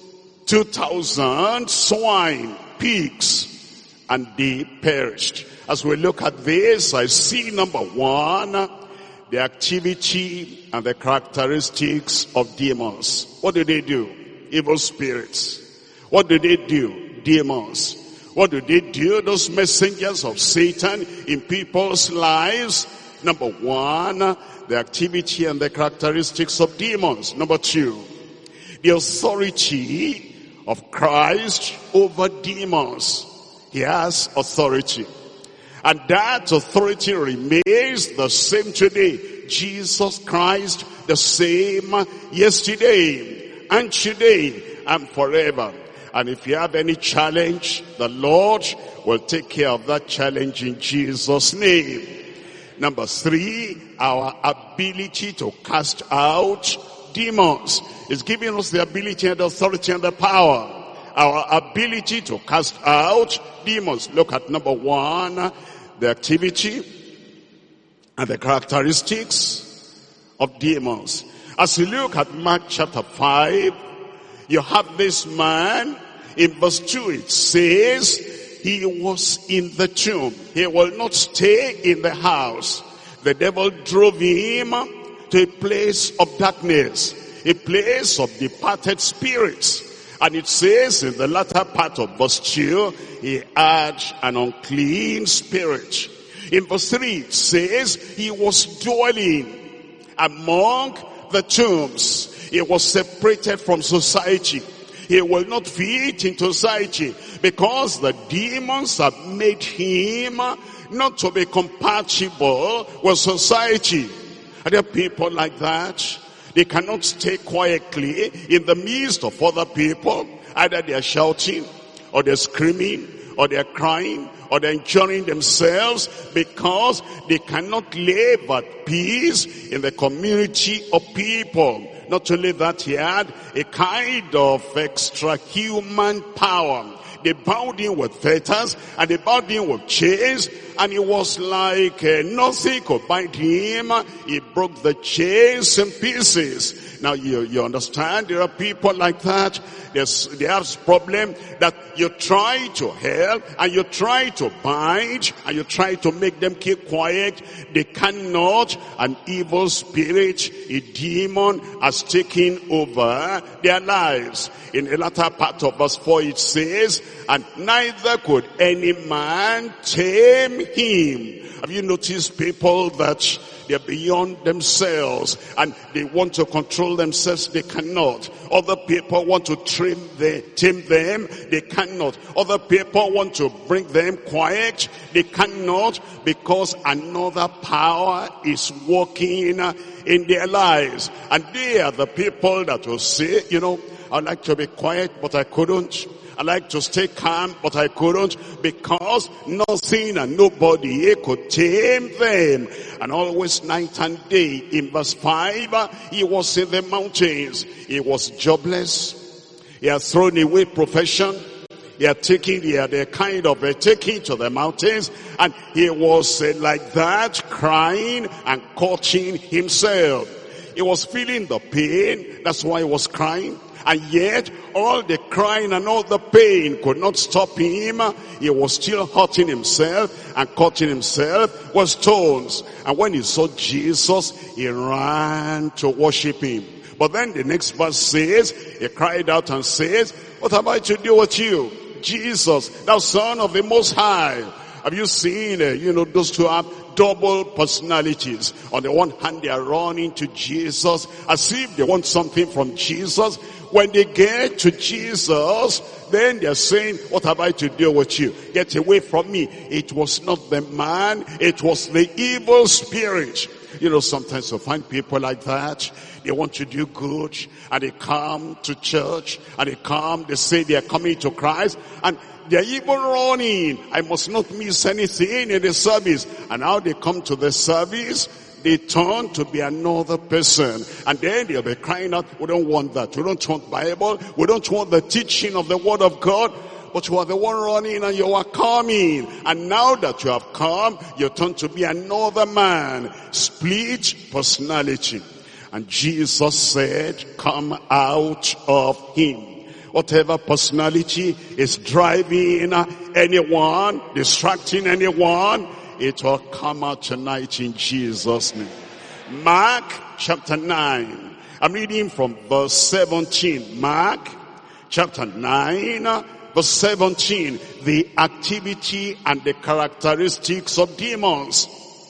2,000 swine, pigs, and they perished. As we look at this, I see number one, the activity and the characteristics of demons. What do they do? Evil spirits. What do they do? Demons. What do they do? Those messengers of Satan in people's lives. Number one, the activity and the characteristics of demons. Number two, the authority of Christ over demons. He has authority. And that authority remains the same today. Jesus Christ, the same yesterday and today and forever. And if you have any challenge, the Lord will take care of that challenge in Jesus' name. Number three, our ability to cast out demons. It's giving us the ability and the authority and the power. Our ability to cast out demons. Look at number one, the activity and the characteristics of demons. As you look at Mark chapter 5, you have this man. In verse 2 it says, he was in the tomb. He will not stay in the house. The devil drove him to a place of darkness, a place of departed spirits. And it says in the latter part of verse 2, he had an unclean spirit. In verse 3 it says, he was dwelling among the tombs. He was separated from society. He will not fit into society because the demons have made him not to be compatible with society. Are there people like that? They cannot stay quietly in the midst of other people. Either they are shouting, or they're screaming, or they're crying, or they're enjoying themselves because they cannot live at peace in the community of people. Not only that, he had a kind of extra human power. They bound him with fetters, and they bound him with chains, and it was like nothing could bind him. He broke the chains in pieces. Now you understand, there are people like that. They have problem that you try to help, and you try to bind, and you try to make them keep quiet. They cannot. An evil spirit, a demon, has taken over their lives. In the latter part of verse 4 it says, and neither could any man tame him. Have you noticed people that they're beyond themselves and they want to control themselves? They cannot. Other people want to tame them. They cannot. Other people want to bring them quiet. They cannot, because another power is working in their lives. And they are the people that will say, I'd like to be quiet, but I couldn't. I like to stay calm, but I couldn't, because nothing and nobody could tame them. And always night and day. In verse 5, he was in the mountains. He was jobless. He had thrown away profession. He had taken to the mountains, and he was like that, crying and cutting himself. He was feeling the pain. That's why he was crying. And yet, all the crying and all the pain could not stop him. He was still hurting himself and cutting himself with stones. And when he saw Jesus, he ran to worship him. But then the next verse says, he cried out and says, what have I to do with you, Jesus, thou Son of the Most High? Have you seen, those who have double personalities? On the one hand, they are running to Jesus as if they want something from Jesus. When they get to Jesus, then they're saying, what have I to do with you? Get away from me. It was not the man, it was the evil spirit. Sometimes you find people like that. They want to do good, and they come to church, and they say they are coming to Christ, and they're even running. I must not miss anything in the service. And now they come to the service, they turn to be another person. And then they'll be crying out, we don't want that. We don't want Bible. We don't want the teaching of the Word of God. But you are the one running and you are coming. And now that you have come, you turn to be another man. Split personality. And Jesus said, come out of him. Whatever personality is driving anyone, distracting anyone, it will come out tonight in Jesus' name. Mark chapter 9. I'm reading from verse 17. Mark chapter 9, verse 17. The activity and the characteristics of demons.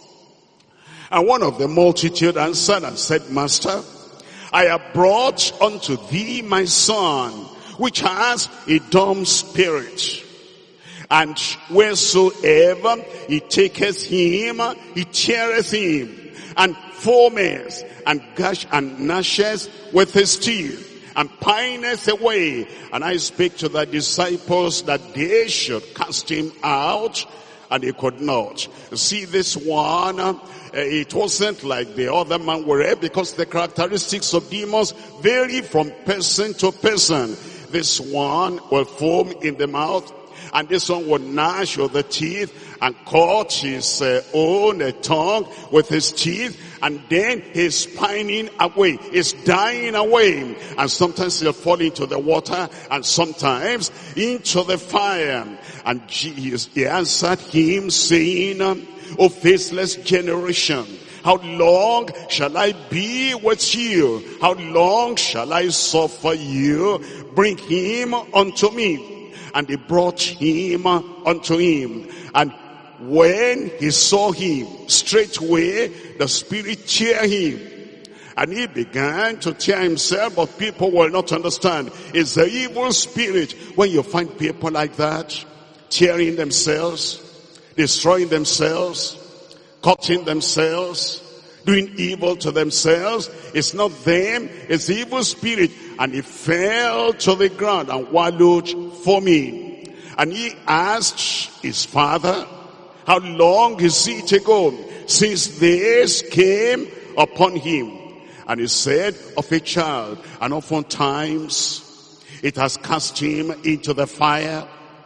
And one of the multitude answered and said, Master, I have brought unto thee my son, which has a dumb spirit. And wheresoever he taketh him, he teareth him, and foameth, and gnasheth with his teeth, and pineth away. And I spake to the disciples that they should cast him out, and they could not. See, this one, it wasn't like the other man were, because the characteristics of demons vary from person to person. This one will foam in the mouth, and this one will gnash with the teeth and cut his own tongue with his teeth, and then he's pining away, he's dying away. And sometimes he'll fall into the water, and sometimes into the fire. And he answered him, saying, O faithless generation, how long shall I be with you? How long shall I suffer you? Bring him unto me. And they brought him unto him. And when he saw him, straightway the spirit tear him. And he began to tear himself, but people will not understand. It's the evil spirit. When you find people like that, tearing themselves, destroying themselves, cutting themselves, doing evil to themselves, it's not them, it's the evil spirit. And he fell to the ground and wallowed foaming. And he asked his father, how long is it ago since this came upon him? And he said, of a child. And oftentimes it has cast him into the fire,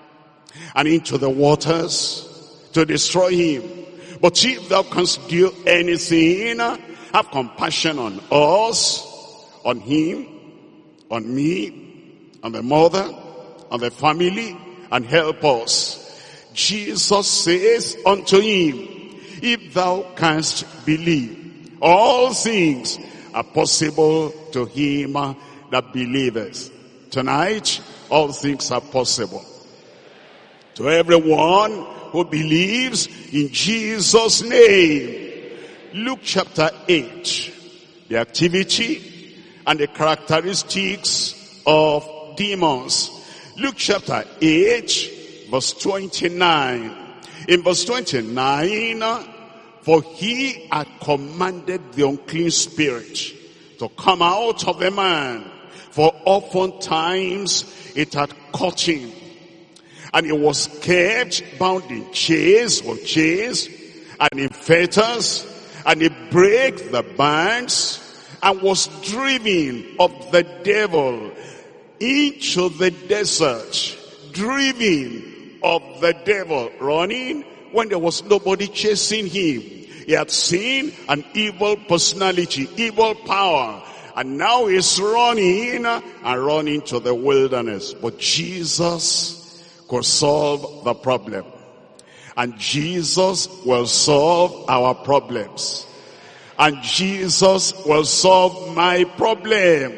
and into the waters to destroy him. But if thou canst do anything, have compassion on us, on him, on me, on the mother, on the family, and help us. Jesus says unto him, if thou canst believe, all things are possible to him that believeth. Tonight, all things are possible to everyone who believes in Jesus' name. Luke chapter 8, the activity and the characteristics of demons. Luke chapter 8, verse 29. In verse 29, for he had commanded the unclean spirit to come out of the man, for oftentimes it had caught him. And he was kept bound in chains and in fetters, and he brake the bands and was driven of the devil into the desert. Driven of the devil, running when there was nobody chasing him. He had seen an evil personality, evil power, and now he's running and running to the wilderness. But Jesus could solve the problem. And Jesus will solve our problems. And Jesus will solve my problem.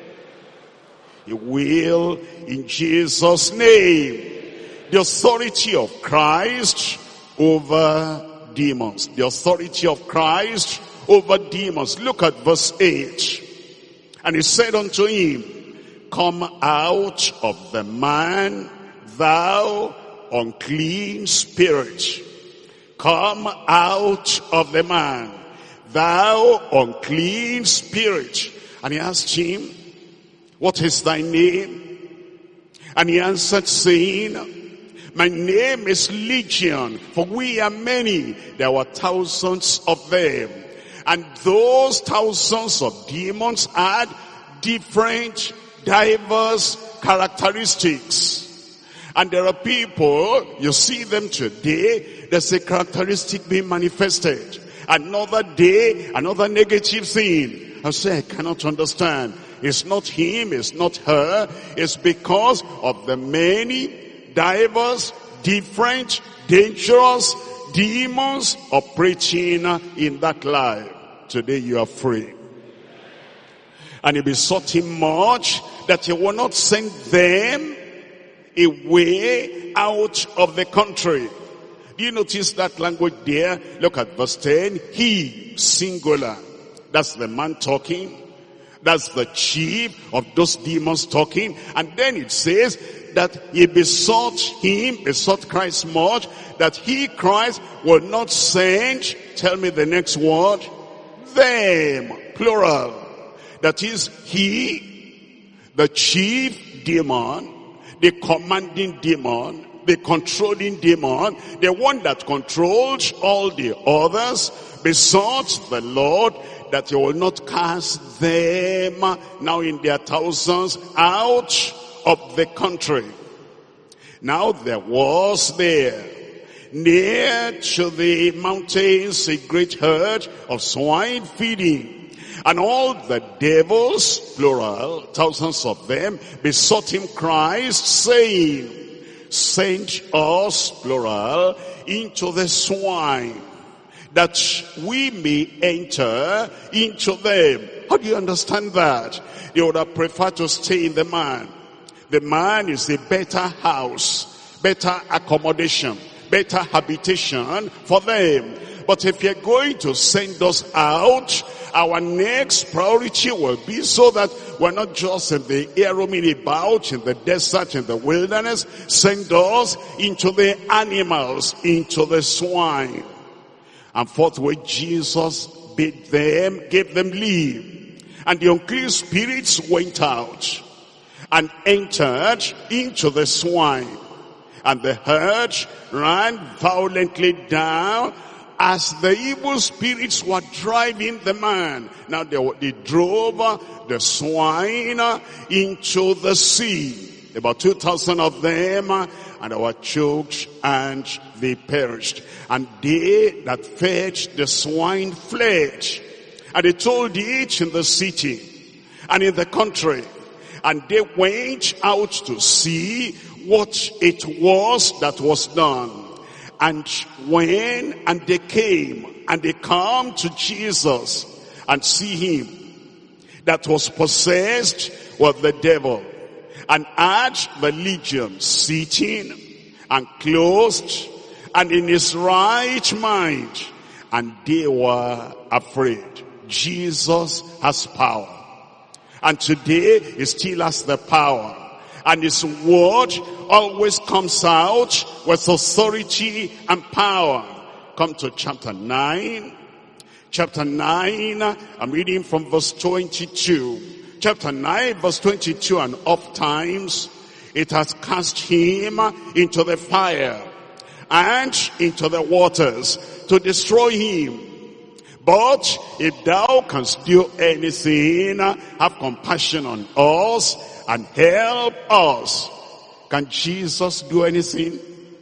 He will, in Jesus' name. The authority of Christ over demons. The authority of Christ over demons. Look at verse 8. And he said unto him, come out of the man, thou unclean spirit. Come out of the man, thou unclean spirit. And he asked him, what is thy name? And he answered, saying, my name is Legion, for we are many. There were thousands of them. And those thousands of demons had different, diverse characteristics. And there are people, you see them today, there's a characteristic being manifested. Another day, another negative thing. I say, I cannot understand. It's not him, it's not her. It's because of the many, diverse, different, dangerous demons operating in that life. Today you are free. And he besought him much that he will not send them away out of the country. Do you notice that language there? Look at verse 10. He, singular. That's the man talking. That's the chief of those demons talking. And then it says that he besought Christ much, that he, Christ, will not send, tell me the next word, them, plural. That is, he, the chief demon, the commanding demon, the controlling demon, the one that controls all the others, besought the Lord that he will not cast them now in their thousands out of the country. Now there was there near to the mountains a great herd of swine feeding, and all the devils, plural, thousands of them, besought him Christ, saying, send us, plural, into the swine, that we may enter into them. How do you understand that? They would have preferred to stay in the man. The man is a better house, better accommodation, better habitation for them. But if you're going to send us out, our next priority will be so that we're not just in the air roaming about in the desert, in the wilderness. Send us into the animals, into the swine. And forthwith Jesus bid them, gave them leave. And the unclean spirits went out and entered into the swine. And the herd ran violently down as the evil spirits were driving the man. Now they drove the swine into the sea. about 2,000 of them, and they were choked and they perished. And they that fed the swine fled, and they told it in the city and in the country. And they went out to see what it was that was done. And they came, and they come to Jesus and see him that was possessed with the devil, and had the legion sitting and clothed and in his right mind, and they were afraid. Jesus has power, and today he still has the power, and his word always comes out with authority and power. Come to chapter 9. Chapter 9, I'm reading from verse 22. Chapter 9, verse 22, and oft times it has cast him into the fire and into the waters to destroy him. But if thou canst do anything, have compassion on us and help us. Can Jesus do anything?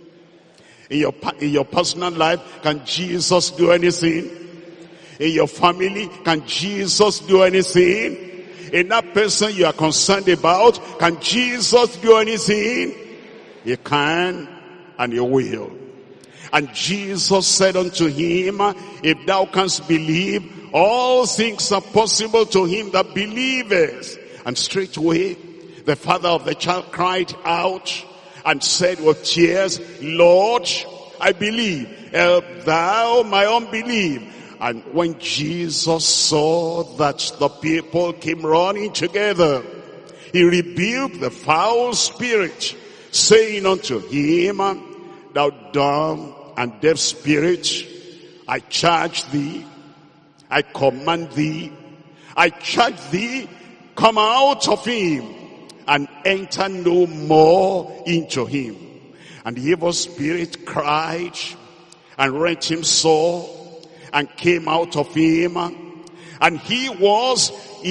In your personal life, can Jesus do anything? In your family, can Jesus do anything? In that person you are concerned about, can Jesus do anything? He can, and he will. And Jesus said unto him, if thou canst believe, all things are possible to him that believeth. And straightway the father of the child cried out and said with tears, Lord, I believe, help thou my unbelief. And when Jesus saw that the people came running together, he rebuked the foul spirit, saying unto him, thou dumb and deaf spirit, I charge thee, I command thee, I charge thee, come out of him, and enter no more into him. And the evil spirit cried, and rent him sore, and came out of him, and he was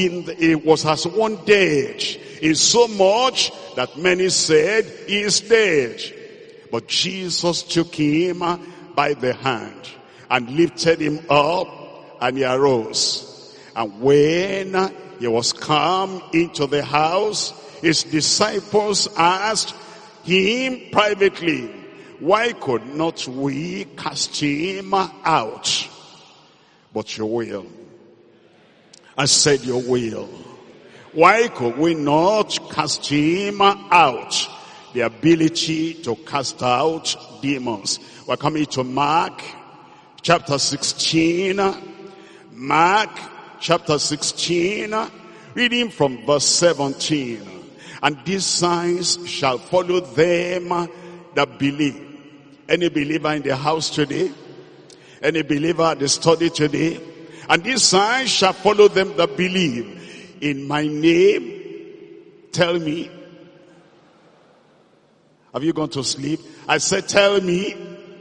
as one dead, in so much that many said, he is dead. But Jesus took him by the hand and lifted him up, and he arose. And when he was come into the house, his disciples asked him privately, why could not we cast him out? But your will. I said your will. Why could we not cast him out? The ability to cast out demons. We're coming to Mark chapter 16. Mark chapter 16, reading from verse 17. And these signs shall follow them that believe. Any believer in the house today? Any believer at the study today? And these signs shall follow them that believe. In my name, tell me. Have you gone to sleep? I said, tell me.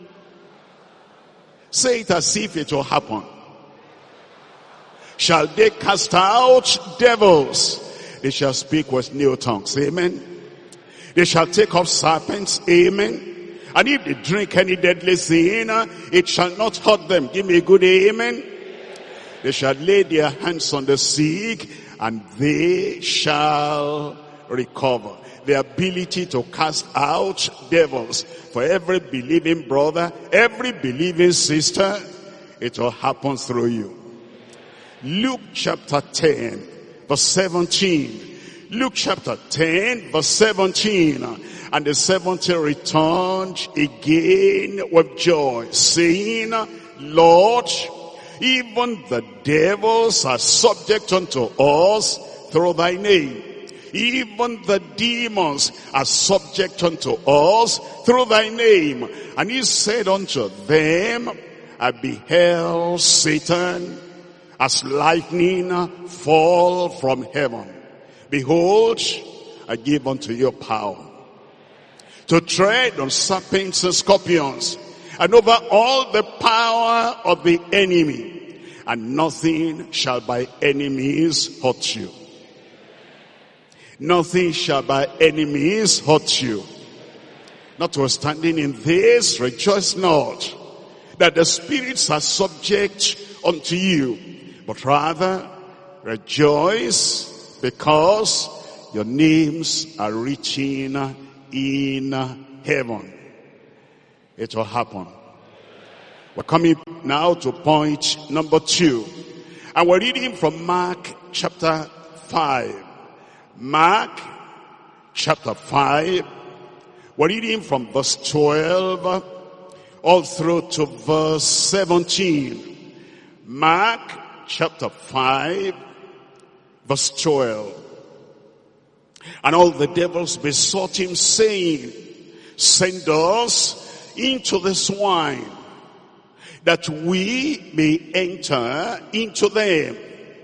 Say it as if it will happen. Shall they cast out devils? They shall speak with new tongues. Amen. They shall take up serpents. Amen. And if they drink any deadly thing, it shall not hurt them. Give me a good amen. They shall lay their hands on the sick, and they shall recover. The ability to cast out devils. For every believing brother, every believing sister, it will happen through you. Luke chapter 10, verse 17. Luke chapter 10, verse 17. And the 70 returned again with joy, saying, Lord, even the devils are subject unto us through thy name. Even the demons are subject unto us through thy name. And he said unto them, I beheld Satan as lightning fall from heaven. Behold, I give unto you power to tread on serpents and scorpions, and over all the power of the enemy, and nothing shall by any means hurt you. Nothing shall by any means hurt you. Notwithstanding in this, rejoice not that the spirits are subject unto you, but rather rejoice because your names are written in heaven. It will happen. We're coming now to point number 2. And we're reading from Mark chapter 5. Mark chapter 5. We're reading from verse 12 all through to verse 17. Mark chapter 5 verse 12. And all the devils besought him, saying, send us into the swine, that we may enter into them.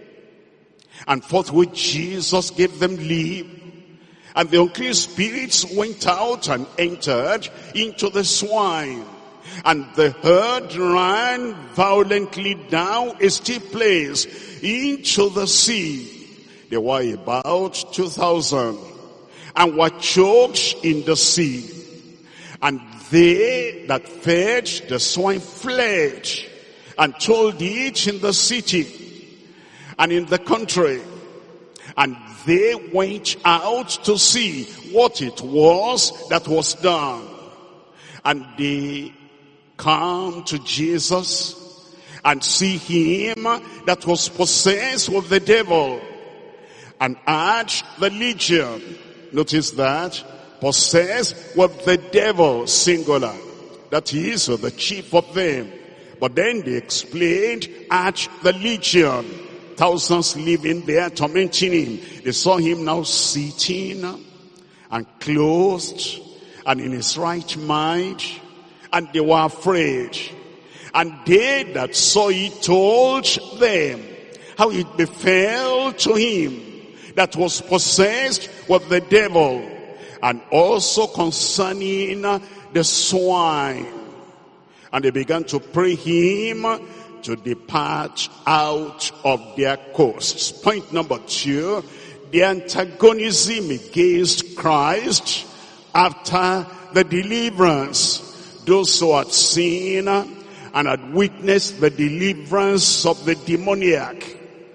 And forthwith Jesus gave them leave. And the unclean spirits went out and entered into the swine. And the herd ran violently down a steep place into the sea. There were about 2,000 and were choked in the sea. And they that fed the swine fled and told it in the city and in the country. And they went out to see what it was that was done. And they come to Jesus and see him that was possessed with the devil, and had the legion. Notice that, possessed with the devil, singular. That is the chief of them. But then they explained, had the legion, thousands living there tormenting him. They saw him now sitting and clothed and in his right mind, and they were afraid. And they that saw it told them how it befell to him that was possessed with the devil, and also concerning the swine. And they began to pray him to depart out of their coasts. Point number 2, the antagonism against Christ after the deliverance. Those who had seen and had witnessed the deliverance of the demoniac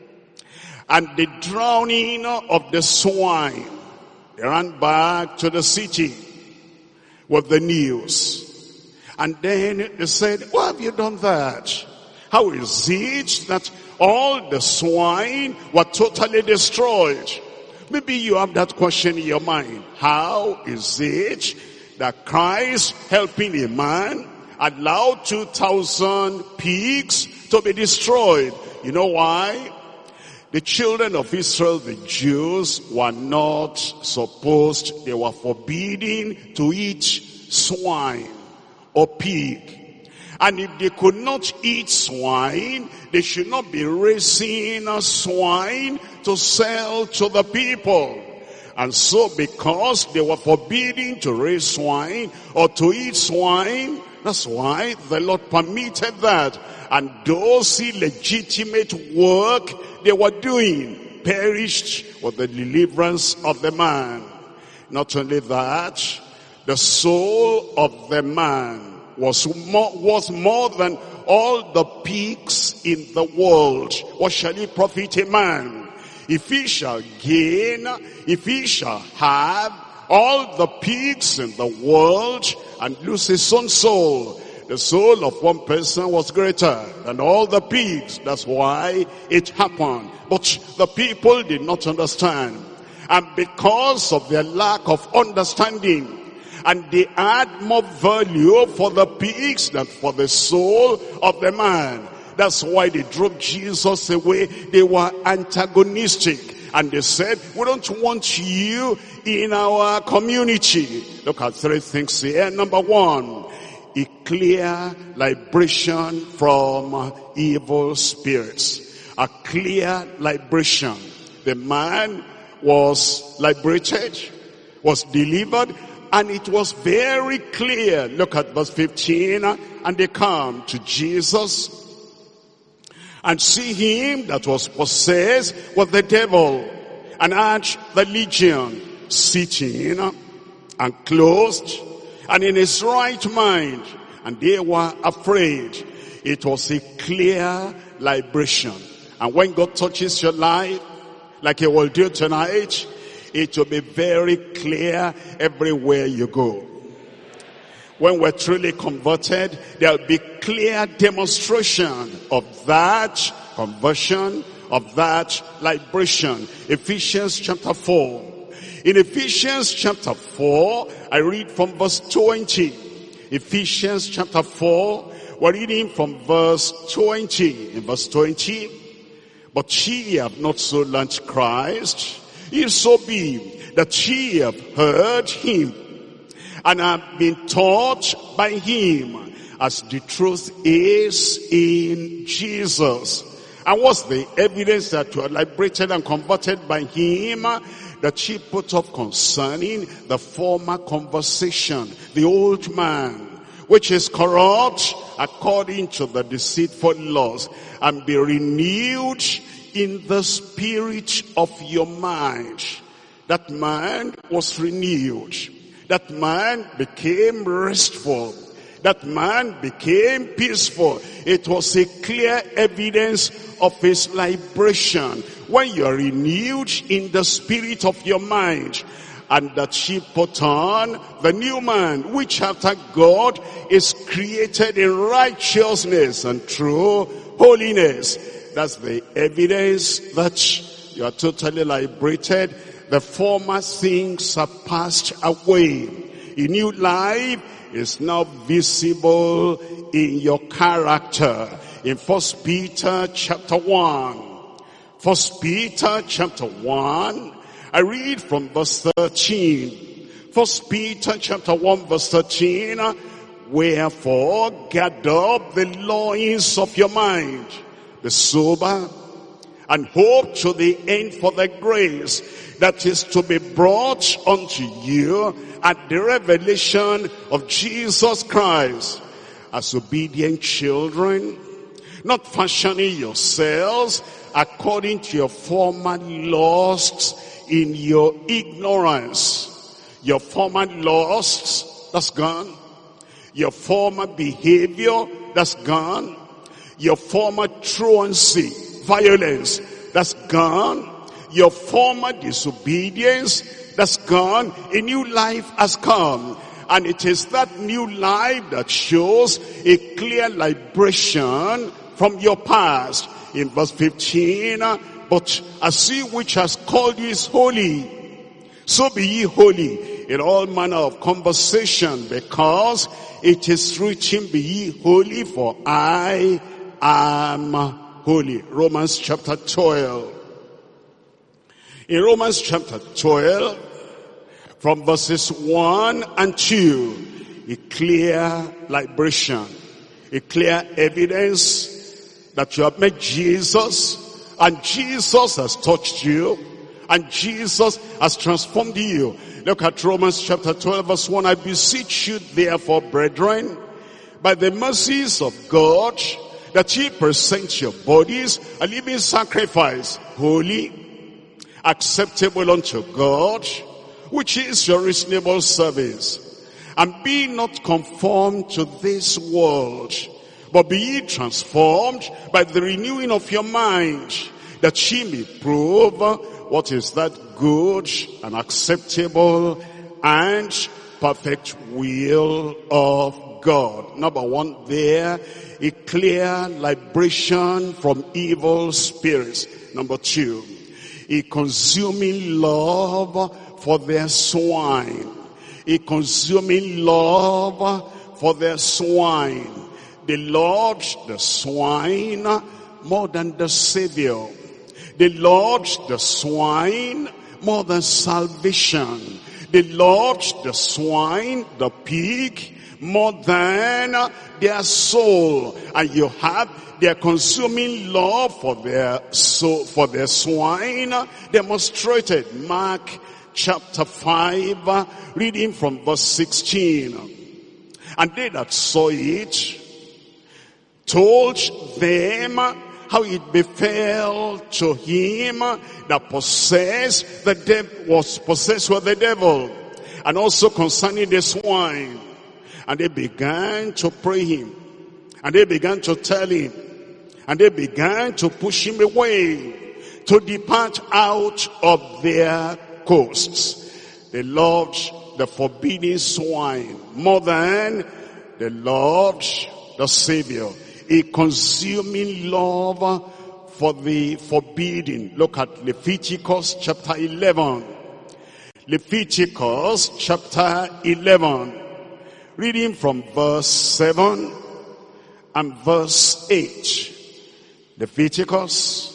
and the drowning of the swine, they ran back to the city with the news. And then they said, why have you done that? How is it that all the swine were totally destroyed? Maybe you have that question in your mind. How is it that Christ, helping a man, allowed 2,000 pigs to be destroyed? You know why? The children of Israel, the Jews, were not supposed, they were forbidden to eat swine or pig. And if they could not eat swine, they should not be raising swine to sell to the people. And so because they were forbidden to raise swine or to eat swine, that's why the Lord permitted that. And those illegitimate work they were doing perished with the deliverance of the man. Not only that, the soul of the man was more than all the pigs in the world. What shall it profit a man if he shall gain, if he shall have all the pigs in the world and lose his own soul? The soul of one person was greater than all the pigs. That's why it happened. But the people did not understand. And because of their lack of understanding, and they had more value for the pigs than for the soul of the man. That's why they drove Jesus away. They were antagonistic. And they said, we don't want you in our community. Look at 3 things here. Number 1, a clear liberation from evil spirits. A clear liberation. The man was liberated, was delivered, and it was very clear. Look at verse 15. And they come to Jesus and see him that was possessed with the devil, and had the legion sitting and clothed and in his right mind, and they were afraid. It was a clear liberation. And when God touches your life, like he will do tonight, it will be very clear everywhere you go. When we're truly converted, there will be clear demonstration of that conversion, of that liberation. Ephesians chapter 4. In Ephesians chapter 4, I read from verse 20. Ephesians chapter 4, we're reading from verse 20. In verse 20, but ye have not so learned Christ, if so be that ye have heard him, and have been taught by him, as the truth is in Jesus. And what's the evidence that you are liberated and converted by him? That ye put off concerning the former conversation, the old man, which is corrupt according to the deceitful laws, and be renewed in the spirit of your mind. That man was renewed. That man became restful. That man became peaceful. It was a clear evidence of his liberation. When you are renewed in the spirit of your mind, and that ye put on the new man, which after God is created in righteousness and true holiness. That's the evidence that you are totally liberated. The former things are passed away. A new life is now visible in your character. In 1 Peter chapter 1. 1 Peter chapter 1. I read from verse 13. 1 Peter chapter 1 verse 13. Wherefore gather up the loins of your mind, be sober, and hope to the end for the grace that is to be brought unto you at the revelation of Jesus Christ. As obedient children, not fashioning yourselves according to your former lusts in your ignorance. Your former lusts, that's gone. Your former behavior, that's gone. Your former truancy, violence, that's gone. Your former disobedience, that's gone. A new life has come. And it is that new life that shows a clear liberation from your past. In verse 15, but as he which has called you is holy, so be ye holy in all manner of conversation, because it is written, be ye holy, for I am holy. Romans chapter 12. In Romans chapter 12, from verses 1 and 2, a clear liberation, a clear evidence that you have met Jesus, and Jesus has touched you, and Jesus has transformed you. Look at Romans chapter 12 verse 1. I beseech you therefore, brethren, by the mercies of God, that ye present your bodies a living sacrifice, holy, acceptable unto God, which is your reasonable service. And be not conformed to this world, but be ye transformed by the renewing of your mind, that ye may prove what is that good and acceptable and perfect will of God. Number one there, a clear liberation from evil spirits. Number two, a consuming love for their swine. A consuming love for their swine. They Lord the swine more than the Savior. They Lord the swine more than salvation. They Lord the swine, the pig, more than their soul. And you have their consuming love for their soul, for their swine, demonstrated. Mark chapter 5, reading from verse 16. And they that saw it told them how it befell to him that was possessed with the devil, and also concerning the swine. And they began to pray him, and they began to tell him, and they began to push him away, to depart out of their coasts. They loved the forbidden swine more than they loved the Savior. A consuming love for the forbidden. Look at Leviticus chapter 11. Leviticus chapter 11. Reading from verse 7 and verse 8. Leviticus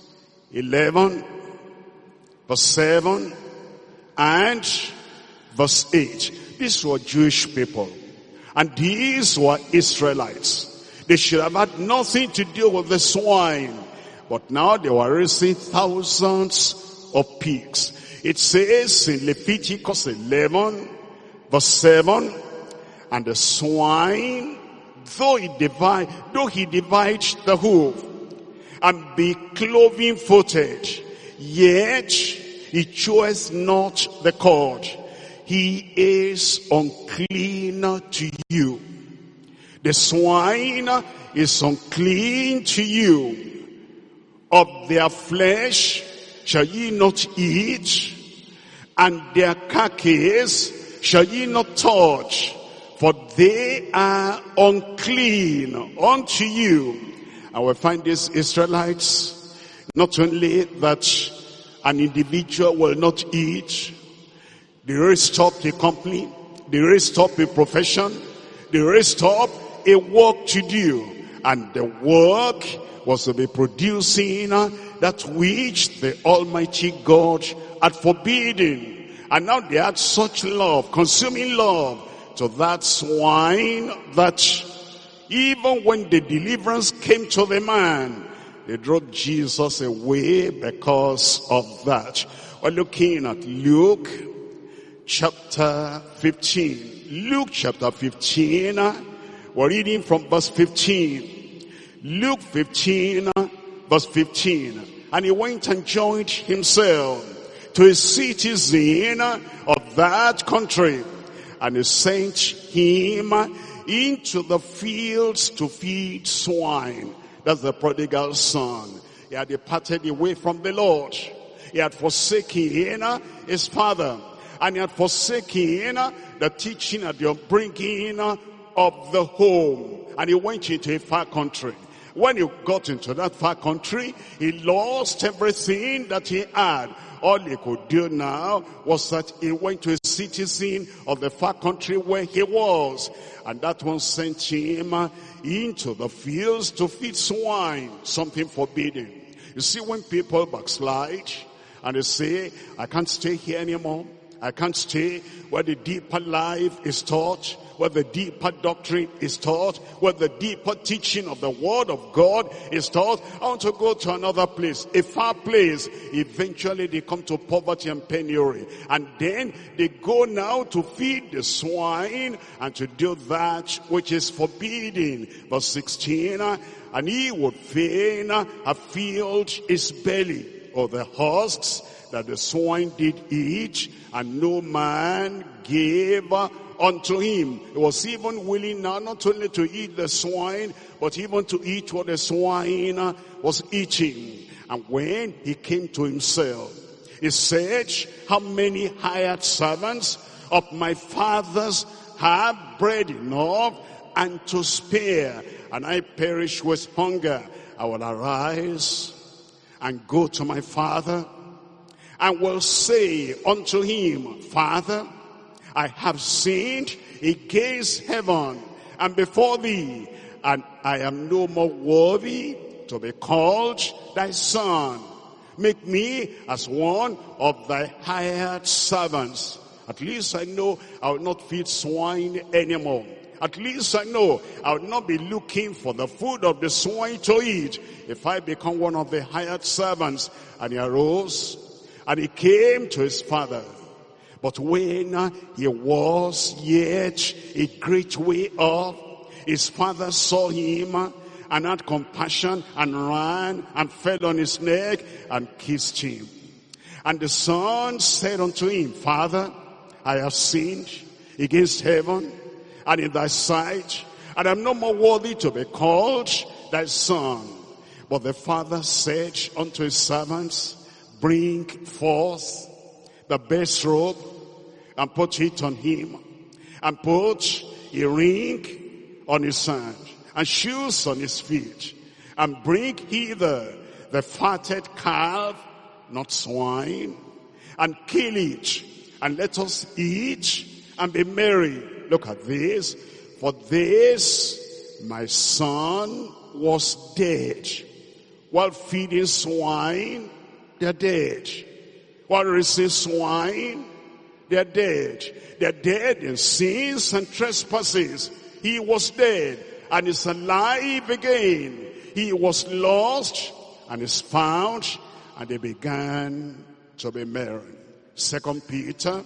11, verse 7 and verse 8. These were Jewish people, and these were Israelites. They should have had nothing to do with the swine, but now they were raising thousands of pigs. It says in Leviticus 11, verse 7, and the swine, though he divides the hoof, and be cloven-footed, yet he cheweth not the cord. He is unclean to you. The swine is unclean to you. Of their flesh shall ye not eat, and their carcass shall ye not touch, for they are unclean unto you. And we find these Israelites, not only that an individual will not eat, they raised up a company, they raised up a profession, they raised up a work to do. And the work was to be producing that which the Almighty God had forbidden. And now they had such love, consuming love, to that swine, that even when the deliverance came to the man, they drove Jesus away because of that. We're looking at Luke chapter 15. Luke chapter 15, we're reading from verse 15. Luke 15, verse 15. And he went and joined himself to a citizen of that country, and he sent him into the fields to feed swine. That's the prodigal son. He had departed away from the Lord. He had forsaken his father, and he had forsaken the teaching and the upbringing of the home, and he went into a far country. When he got into that far country, he lost everything that he had. All he could do now was that he went to a citizen of the far country where he was, and that one sent him into the fields to feed swine, something forbidden. You see, when people backslide and they say, I can't stay here anymore, I can't stay where the deeper life is taught, where the deeper doctrine is taught, where the deeper teaching of the word of God is taught. I want to go to another place, a far place. Eventually they come to poverty and penury. And then they go now to feed the swine and to do that which is forbidden. Verse 16, and he would fain have filled his belly of the husks that the swine did eat, and no man gave unto him. He was even willing now not only to eat the swine, but even to eat what the swine was eating. And when he came to himself, he said, how many hired servants of my father's have bread enough and to spare, and I perish with hunger? I will arise and go to my father, and will say unto him, Father, I have sinned against heaven and before thee, and I am no more worthy to be called thy son. Make me as one of thy hired servants. At least I know I will not feed swine anymore. At least I know I will not be looking for the food of the swine to eat if I become one of the hired servants. And he arose and he came to his father. But when he was yet a great way off, his father saw him and had compassion and ran and fell on his neck and kissed him. And the son said unto him, Father, I have sinned against heaven and in thy sight, and I am no more worthy to be called thy son. But the father said unto his servants, bring forth the best robe and put it on him, and put a ring on his hand and shoes on his feet, and bring hither the fatted calf, not swine, and kill it, and let us eat and be merry. Look at this. For this my son was dead, while feeding swine, they're dead. While raising swine, they're dead. They're dead in sins and trespasses. He was dead and is alive again. He was lost and is found, and they began to be merry. 2 Peter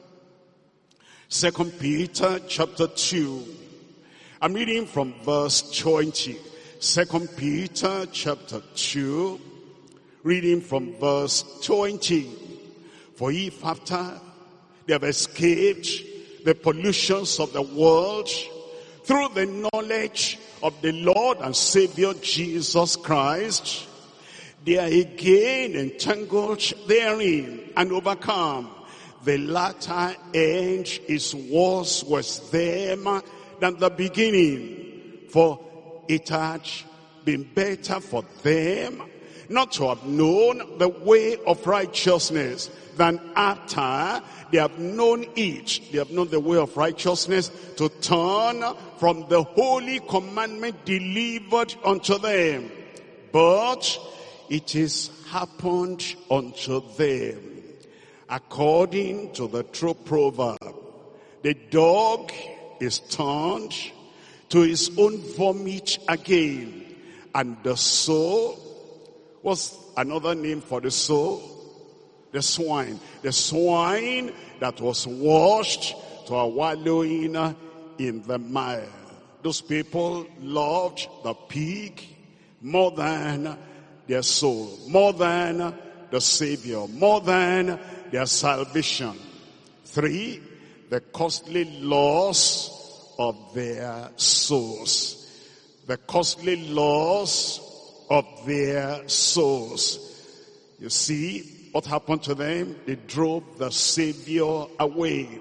chapter 2. I'm reading from verse 20. 2 Peter chapter 2, reading from verse 20. For if after they have escaped the pollutions of the world through the knowledge of the Lord and Savior Jesus Christ, they are again entangled therein and overcome, the latter end is worse with them than the beginning. For it had been better for them not to have known the way of righteousness than after they have known it. They have known the way of righteousness, to turn from the holy commandment delivered unto them. But it is happened unto them according to the true proverb, the dog is turned to his own vomit again, and the soul, what's another name for the soul? The swine. The swine that was washed to a wallowing in the mire. Those people loved the pig more than their soul, more than the Savior, more than their salvation. 3, the costly loss of their souls. The costly loss of their souls. You see, what happened to them? They drove the Savior away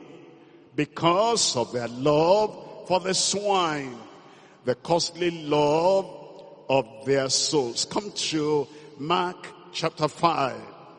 because of their love for the swine. The costly love of their souls. Come to Mark chapter 5,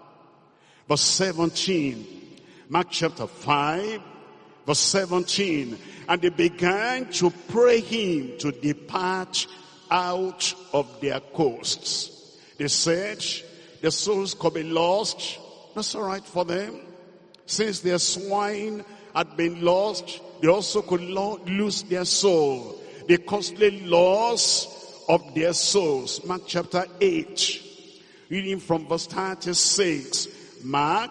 verse 17. Mark chapter 5, verse 17. And they began to pray him to depart out of their coasts. They said, the souls could be lost. That's all right for them. Since their swine had been lost, they also could lose their soul. The costly loss of their souls. Mark chapter 8, reading from verse 36. Mark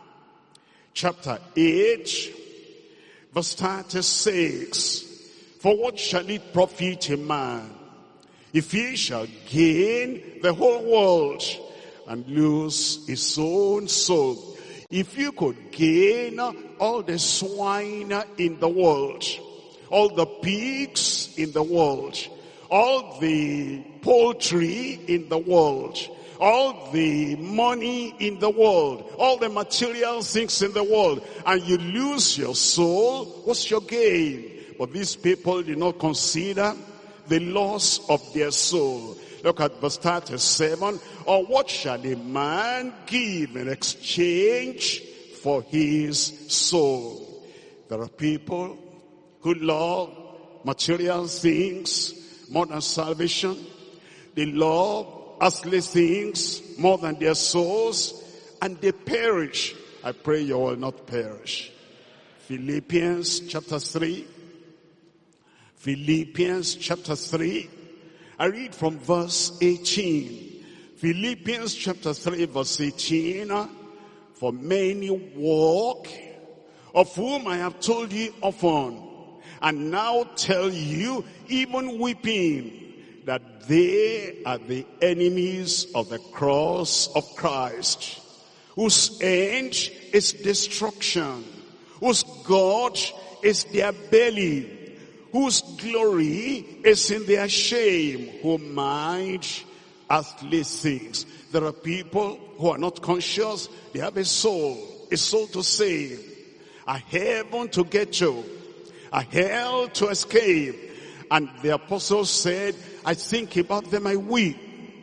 chapter 8, verse 36. For what shall it profit a man if he shall gain the whole world and lose his own soul? If you could gain all the swine in the world, all the pigs in the world, all the poultry in the world, all the money in the world, all the material things in the world, and you lose your soul, what's your gain? But these people did not consider the loss of their soul. Look at verse 37. Or what shall a man give in exchange for his soul? There are people who love material things more than salvation. They love earthly things more than their souls, and they perish. I pray you will not perish. Philippians chapter 3. Philippians chapter 3. I read from verse 18. Philippians chapter 3 verse 18. For many walk, of whom I have told you often, and now tell you, even weeping, that they are the enemies of the cross of Christ, whose end is destruction, whose God is their belly, whose glory is in their shame, who mind earthly things. There are people who are not conscious. They have a soul to save, a heaven to get to, a hell to escape. And the apostle said, I think about them, I weep.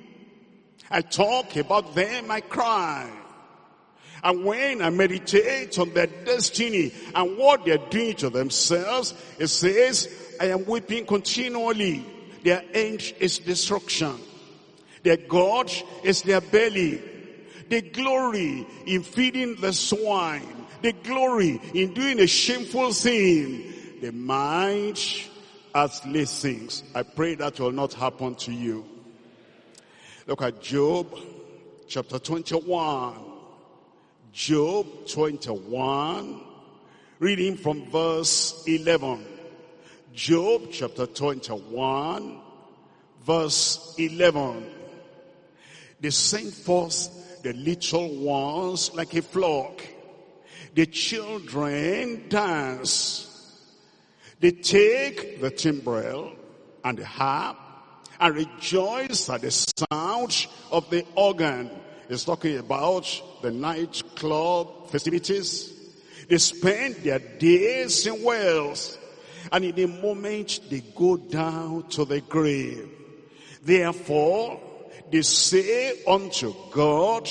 I talk about them, I cry. And when I meditate on their destiny and what they're doing to themselves, it says, I am weeping continually. Their end is destruction. Their God is their belly. They glory in feeding the swine. They glory in doing a shameful thing. They mind earthly things. I pray that will not happen to you. Look at Job chapter 21. Job 21, reading from verse 11. Job chapter 21, verse 11. They send forth the little ones like a flock. The children dance. They take the timbrel and the harp and rejoice at the sound of the organ. It's talking about the nightclub festivities. They spend their days in wells, and in a moment they go down to the grave. Therefore, they say unto God,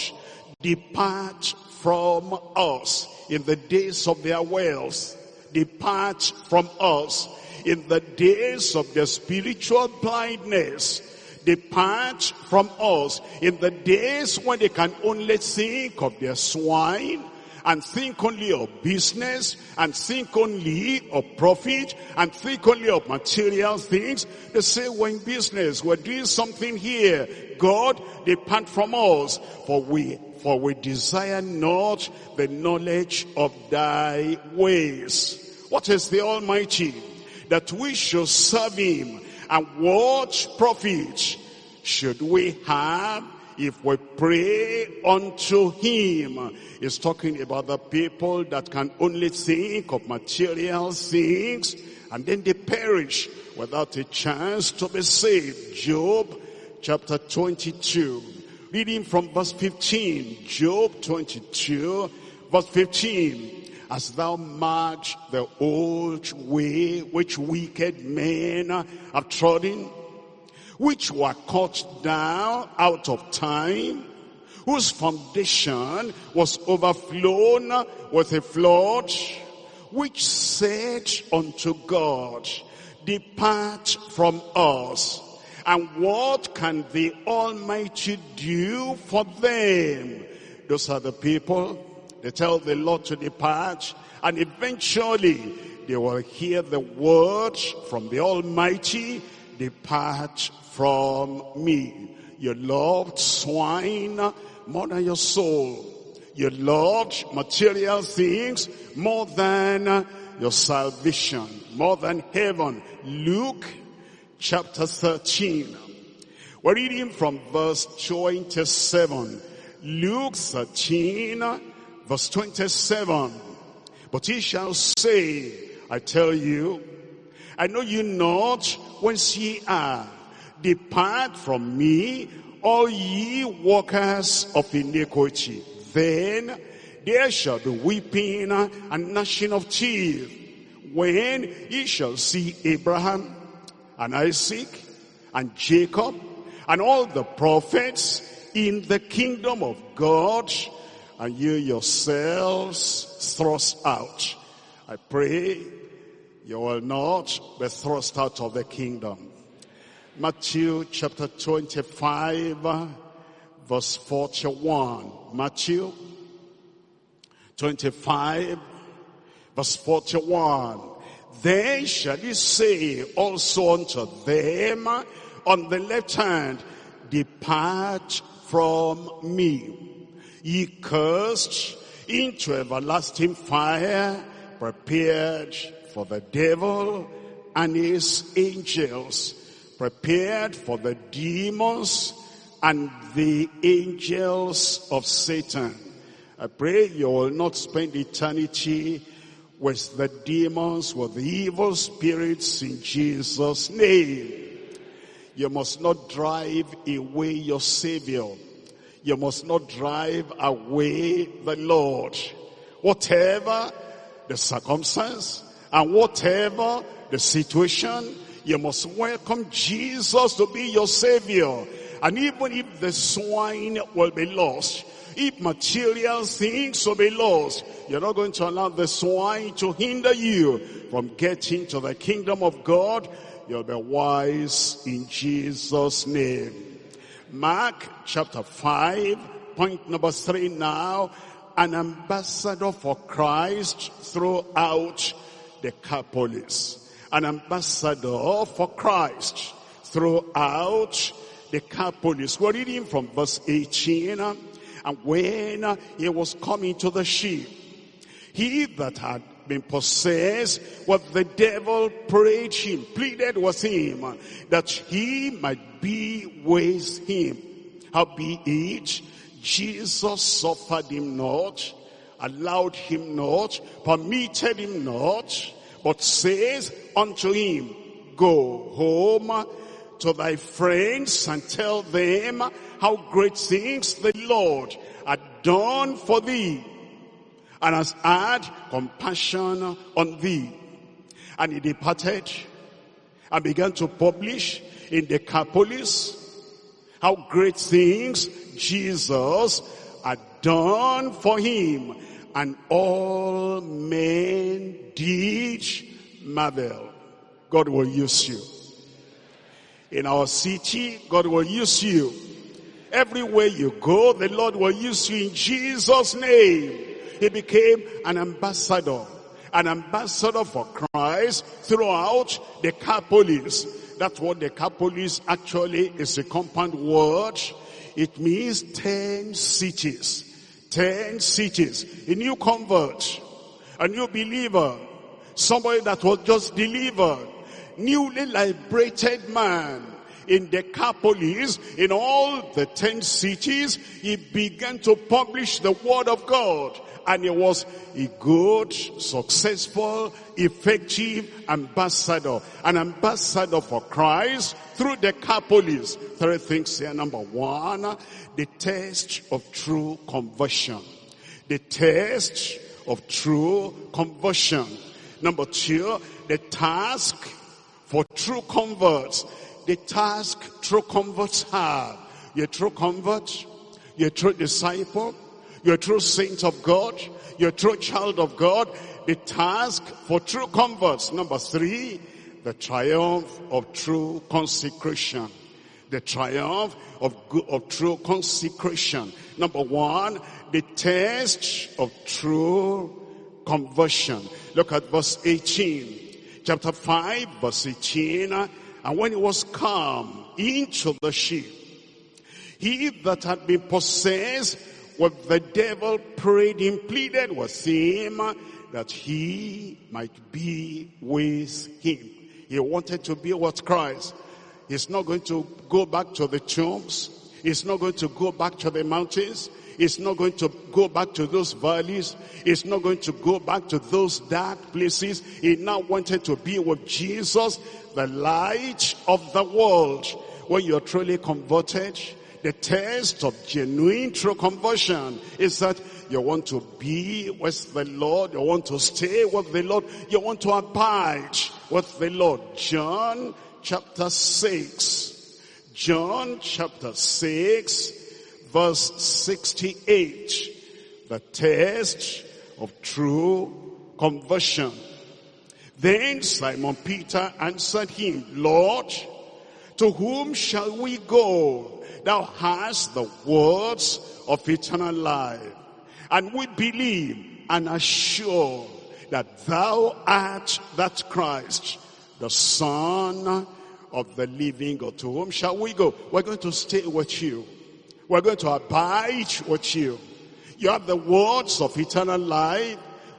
depart from us in the days of their wells. Depart from us in the days of their spiritual blindness. Depart from us in the days when they can only think of their swine and think only of business and think only of profit and think only of material things. They say, we're in business, we're doing something here. God, depart from us, for we desire not the knowledge of thy ways. What is the Almighty? That we should serve him. And what profit should we have if we pray unto him? He's talking about the people that can only think of material things, and then they perish without a chance to be saved. Job chapter 22, reading from verse 15. Job 22, verse 15. As thou march the old way which wicked men have trodden, which were cut down out of time, whose foundation was overflown with a flood, which said unto God, depart from us. And what can the Almighty do for them? Those are the people. They tell the Lord to depart, and eventually they will hear the word from the Almighty, depart from me. You loved swine more than your soul. You loved material things more than your salvation, more than heaven. Luke chapter 13. We're reading from verse 27. Luke 13, verse 27. But he shall say, I tell you, I know you not whence ye are. Depart from me, all ye workers of iniquity. Then there shall be weeping and gnashing of teeth, when ye shall see Abraham and Isaac and Jacob and all the prophets in the kingdom of God, and you yourselves thrust out. I pray you will not be thrust out of the kingdom. Matthew chapter 25, verse 41. Matthew 25, verse 41. Then shall he say also unto them on the left hand, depart from me, ye cursed, into everlasting fire, prepared for the devil and his angels. prepared for the demons and the angels of Satan. I pray you will not spend eternity with the demons, with the evil spirits, in Jesus' name. You must not drive away your Savior. You must not drive away the Lord. Whatever the circumstance and whatever the situation, you must welcome Jesus to be your Savior. And even if the swine will be lost, if material things will be lost, you're not going to allow the swine to hinder you from getting to the kingdom of God. You'll be wise in Jesus' name. Mark chapter 5, point number 3 now. An ambassador for Christ throughout the Decapolis. An ambassador for Christ throughout the Decapolis. We're reading from verse 18. And when he was coming to the ship, he that had been possessed with the devil prayed him, pleaded with him, that he might be with him. Howbeit, Jesus suffered him not, allowed him not, permitted him not, but says unto him, Go home to thy friends and tell them how great things the Lord had done for thee, and has had compassion on thee. And he departed and began to publish in the Decapolis how great things Jesus had done for him, and all men did marvel. God will use you. In our city, God will use you. Everywhere you go, the Lord will use you in Jesus' name. He became an ambassador for Christ throughout the Decapolis. That's what the Decapolis actually is, a compound word. It means 10 cities. 10 cities. A new convert, a new believer, somebody that was just delivered, newly liberated man. In the Decapolis, in all the 10 cities, he began to publish the word of God. And he was a good, successful, effective ambassador. An ambassador for Christ through the Decapolis. 3 things here. Number 1, the test of true conversion. The test of true conversion. Number 2, the task for true converts. The task true converts have. You're a true convert. You're a true disciple. You're a true saint of God. You're a true child of God. The task for true converts. Number 3, the triumph of true consecration. The triumph of true consecration. Number 1, the test of true conversion. Look at verse 18. Chapter 5, verse 18. And when he was come into the ship, he that had been possessed with the devil prayed him, pleaded with him, that he might be with him. He wanted to be with Christ. He's not going to go back to the tombs. He's not going to go back to the mountains. He's not going to go back to those valleys. He's not going to go back to those dark places. He now wanted to be with Jesus, the light of the world. When you're truly converted, the test of genuine true conversion is that you want to be with the Lord. You want to stay with the Lord. You want to abide with the Lord. John chapter 6. John chapter 6, verse 68. The test of true conversion. Then Simon Peter answered him, Lord, to whom shall we go? Thou hast the words of eternal life. And we believe and are sure that thou art that Christ, the Son of the living God. To whom shall we go? We're going to stay with you. We're going to abide with you. You have the words of eternal life.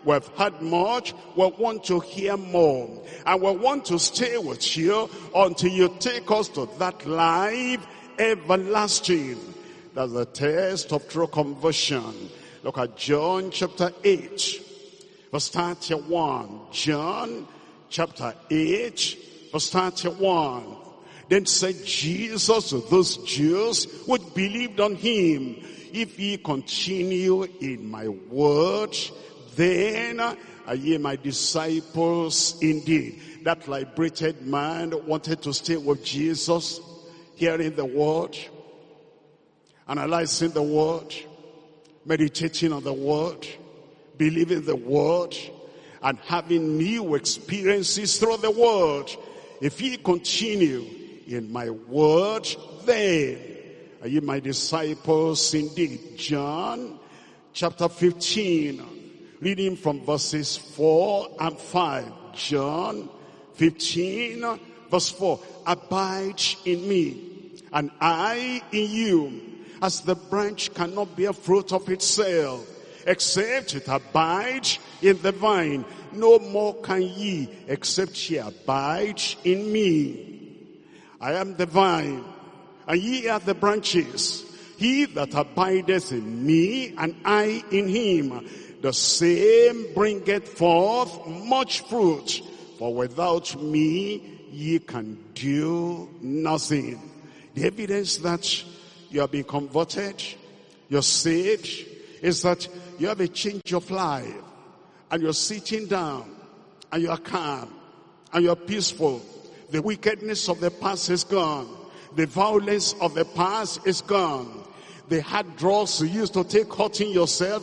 We've heard much. We want to hear more. And we want to stay with you until you take us to that life everlasting. That's the test of true conversion. Look at John chapter 8, verse 31. John chapter 8, verse 31. Then said Jesus to those Jews who believed on him, if ye continue in my word, then are ye my disciples indeed. That liberated man wanted to stay with Jesus, hearing the word, analyzing the word, meditating on the word, believing the word, and having new experiences through the word. If ye continue in my word, then are ye my disciples indeed. John chapter 15, reading from verses 4 and 5. John 15, verse 4. Abide in me, and I in you, as the branch cannot bear fruit of itself, except it abide in the vine. No more can ye, except ye abide in me. I am the vine, and ye are the branches. He that abideth in me, and I in him, the same bringeth forth much fruit. For without me ye can do nothing. The evidence that you have been converted, you're saved, is that you have a change of life. And you're sitting down, and you are calm, and you're peaceful. The wickedness of the past is gone. The violence of the past is gone. The hard drugs you used to take, cutting yourself,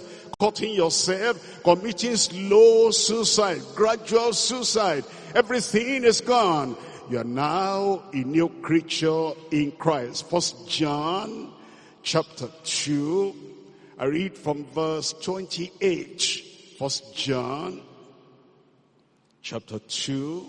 committing slow suicide, gradual suicide. Everything is gone. You are now a new creature in Christ. 1 John chapter 2, I read from verse 28. 1 John chapter 2,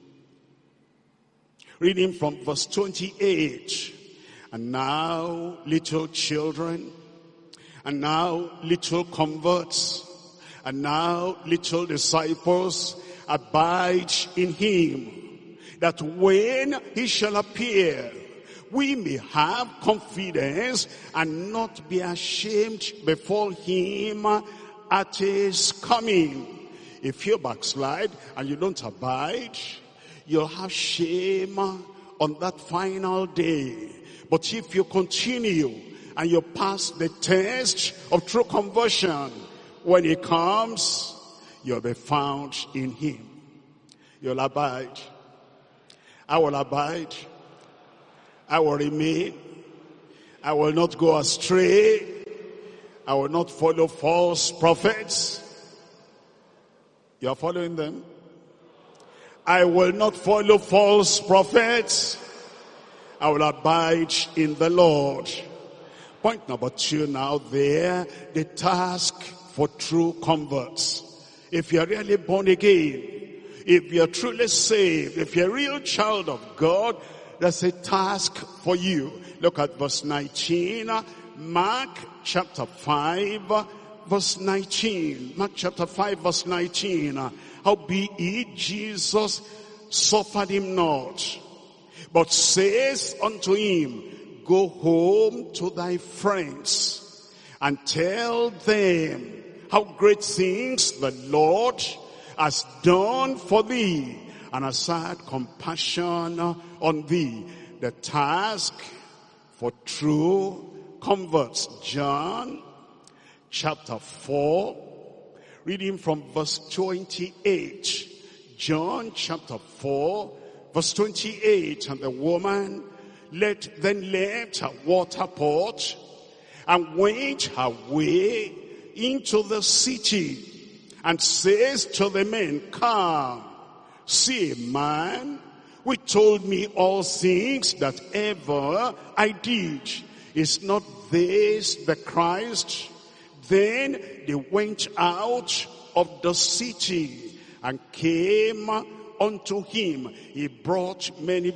reading from verse 28. And now, little children, and now little converts, and now little disciples, abide in him, that when he shall appear, we may have confidence and not be ashamed before him at his coming. If you backslide and you don't abide, you'll have shame on that final day. But if you continue and you pass the test of true conversion, when he comes, you'll be found in him. You'll abide. I will abide. I will remain. I will not go astray. I will not follow false prophets. You are following them? I will not follow false prophets. I will abide in the Lord. Point number 2 now there, the task for true converts. If you're really born again, if you're truly saved, if you're a real child of God, there's a task for you. Look at verse 19. Mark chapter 5, verse 19. Mark chapter 5, verse 19. Howbeit Jesus suffered him not, but says unto him, go home to thy friends, and tell them how great things the Lord has done for thee, and has had compassion on thee. The task for true converts. John chapter 4, reading from verse 28. John chapter 4, verse 28. And the woman then left her water pot and went her way into the city, and says to the men, come, see a man which told me all things that ever I did. Is not this the Christ? Then they went out of the city and came unto him. She brought many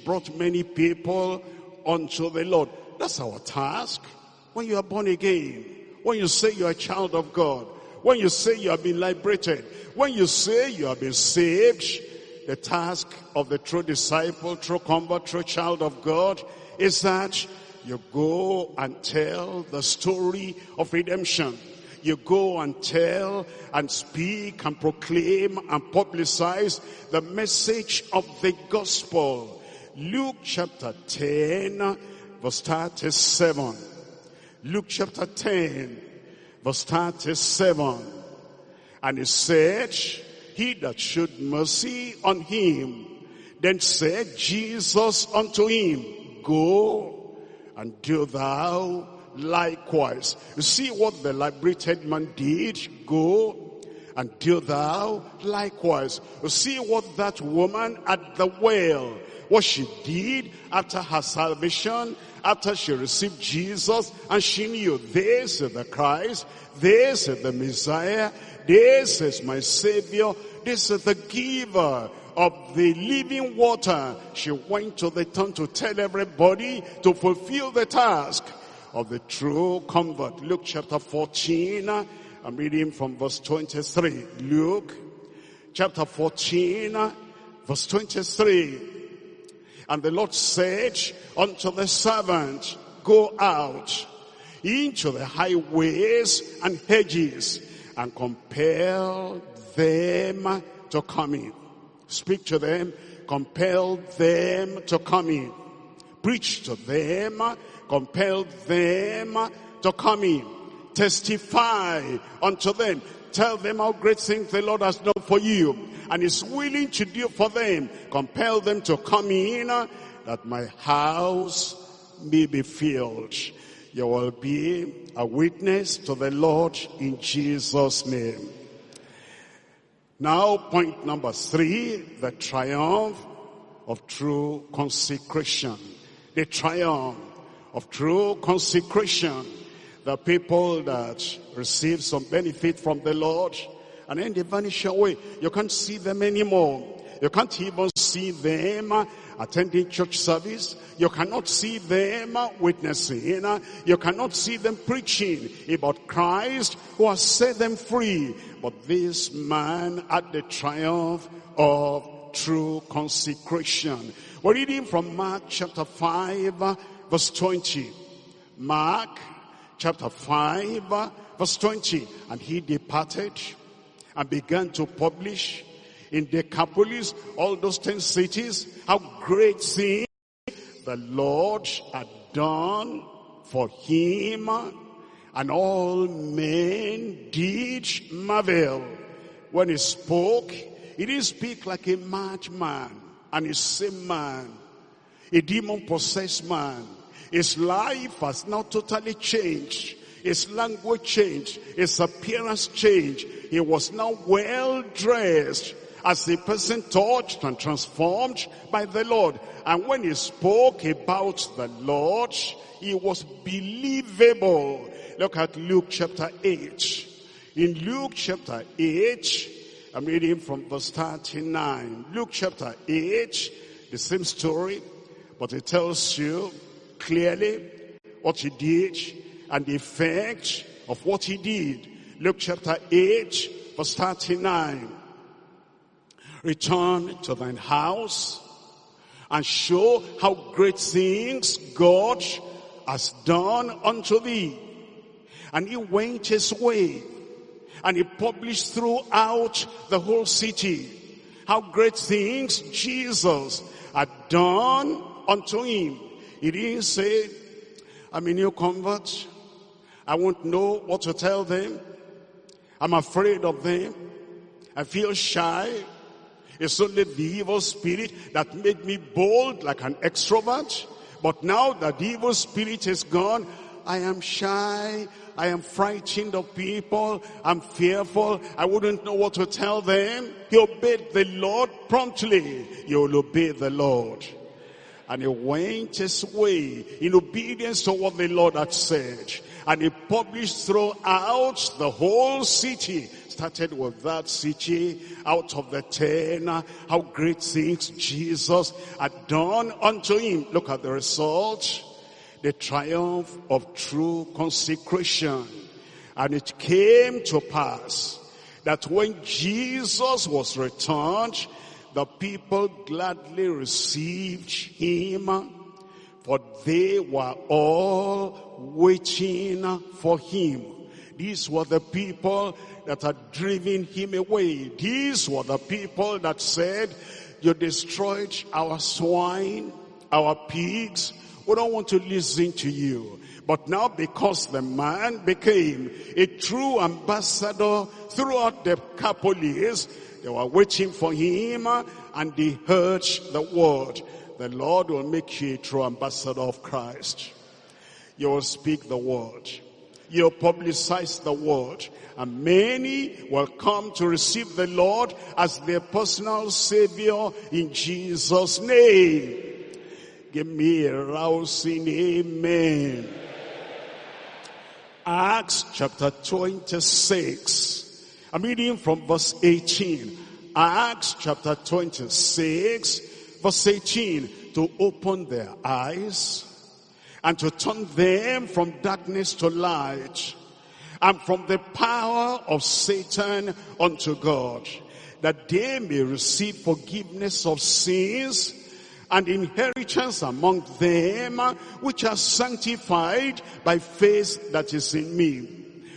people unto the Lord. That's our task. When you are born again, when you say you're a child of God, when you say you have been liberated, when you say you have been saved, the task of the true disciple, true convert, true child of God is that you go and tell the story of redemption. You go and tell and speak and proclaim and publicize the message of the gospel. Luke chapter 10, verse 37. Luke chapter 10, verse 37. And he said, he that showed mercy on him, then said Jesus unto him, go and do thou likewise. You see what the liberated man did? Go and do thou likewise. You see what that woman at the well, what she did after her salvation, after she received Jesus, and she knew this is the Christ, this is the Messiah, this is my Savior, this is the giver of the living water. She went to the town to tell everybody to fulfill the task of the true convert. Luke chapter 14, I'm reading from verse 23. Luke chapter 14, verse 23. And the Lord said unto the servant, go out into the highways and hedges and compel them to come in. Speak to them, compel them to come in. Preach to them, compel them to come in. Testify unto them. Tell them how great things the Lord has done for you and is willing to do for them. Compel them to come in that my house may be filled. You will be a witness to the Lord in Jesus' name. Now, point number 3, the triumph of true consecration. The triumph of true consecration. The people that receive some benefit from the Lord and then they vanish away. You can't see them anymore. You can't even see them attending church service. You cannot see them witnessing. You cannot see them preaching about Christ who has set them free. But this man had the triumph of true consecration. We're reading from Mark chapter 5, verse 20. Mark chapter 5, verse 20. And he departed and began to publish in Decapolis, all those 10 cities, how great things the Lord had done for him. And all men did marvel. When he spoke, he didn't speak like a madman, an insane man, a demon-possessed man. His life has now totally changed. His language changed. His appearance changed. He was now well dressed as a person touched and transformed by the Lord. And when he spoke about the Lord, he was believable. Look at Luke chapter 8. In Luke chapter 8, I'm reading from verse 39. Luke chapter 8, the same story, but it tells you clearly what he did and the effect of what he did. Luke chapter 8, verse 39. Return to thine house and show how great things God has done unto thee. And he went his way and he published throughout the whole city how great things Jesus had done unto him. He didn't say, I'm a new convert. I won't know what to tell them. I'm afraid of them. I feel shy. It's only the evil spirit that made me bold like an extrovert. But now that the evil spirit is gone, I am shy. I am frightened of people. I'm fearful. I wouldn't know what to tell them. He obeyed the Lord promptly. You will obey the Lord. And he went his way in obedience to what the Lord had said. And he published throughout the whole city. Started with that city, out of the 10, how great things Jesus had done unto him. Look at the result. The triumph of true consecration. And it came to pass that when Jesus was returned, the people gladly received him, for they were all waiting for him. These were the people that had driven him away. These were the people that said, you destroyed our swine, our pigs. We don't want to listen to you. But now, because the man became a true ambassador throughout the Decapolis, they were waiting for him, and they heard the word. The Lord will make you a true ambassador of Christ. You will speak the word. You will publicize the word. And many will come to receive the Lord as their personal Savior in Jesus' name. Give me a rousing amen. Acts chapter 26. I'm reading from verse 18. Acts chapter 26, verse 18. To open their eyes and to turn them from darkness to light and from the power of Satan unto God, that they may receive forgiveness of sins and inheritance among them which are sanctified by faith that is in me.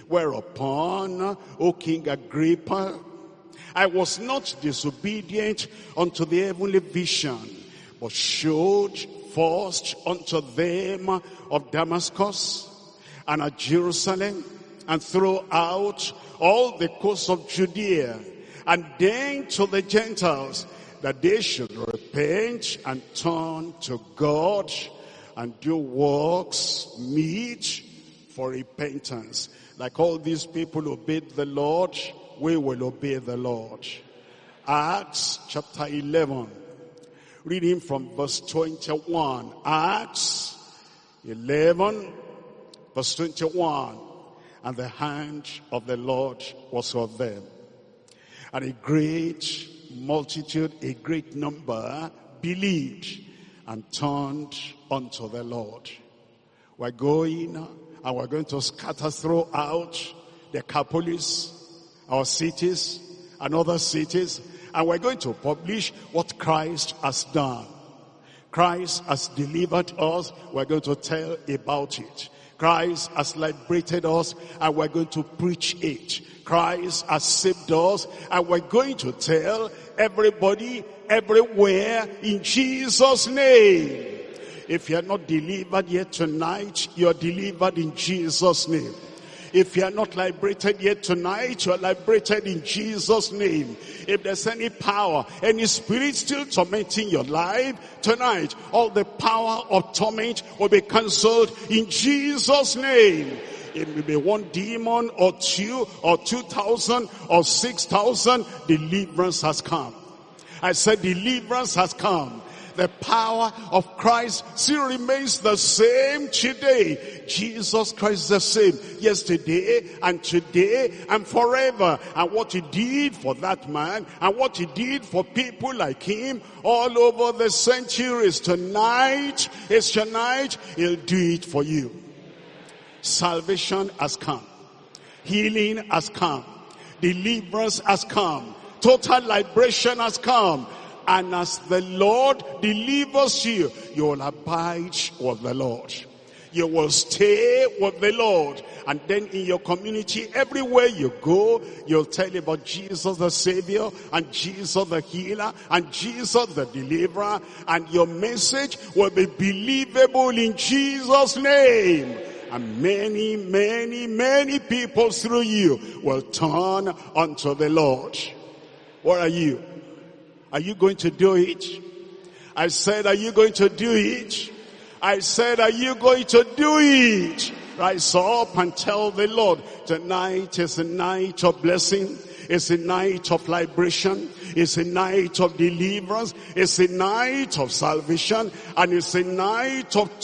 Whereupon, O King Agrippa, I was not disobedient unto the heavenly vision, but showed first unto them of Damascus and at Jerusalem and throughout all the coast of Judea, and then to the Gentiles, that they should repent and turn to God and do works meet for repentance. Like all these people obeyed the Lord, we will obey the Lord. Acts chapter 11, reading from verse 21. Acts 11, verse 21. And the hand of the Lord was with them, and a great multitude, a great number, believed and turned unto the Lord. We're going, and we're going to scatter throughout the Decapolis, our cities, and other cities, and we're going to publish what Christ has done. Christ has delivered us. We're going to tell about it. Christ has liberated us, and we're going to preach it. Christ has saved us, and we're going to tell everybody, everywhere, in Jesus' name. If you're not delivered yet tonight, you're delivered in Jesus' name. If you are not liberated yet tonight, you are liberated in Jesus' name. If there's any power, any spirit still tormenting your life tonight, all the power of torment will be cancelled in Jesus' name. It may be one demon or two or 2,000 or 6,000. Deliverance has come. I said deliverance has come. The power of Christ still remains the same today. Jesus Christ is the same yesterday and today and forever. And what he did for that man and what he did for people like him all over the centuries, tonight is your night. He'll do it for you. Salvation has come. Healing has come. Deliverance has come. Total liberation has come. And as the Lord delivers you, you will abide with the Lord. You will stay with the Lord. And then in your community, everywhere you go, you'll tell about Jesus the Savior, and Jesus the Healer, and Jesus the Deliverer. And your message will be believable in Jesus' name. And many, many, many people through you will turn unto the Lord. Where are you? Are you going to do it? I said, are you going to do it? I said, are you going to do it? Rise up and tell the Lord, tonight is a night of blessing. It's a night of liberation. It's a night of deliverance. It's a night of salvation. And it's a night of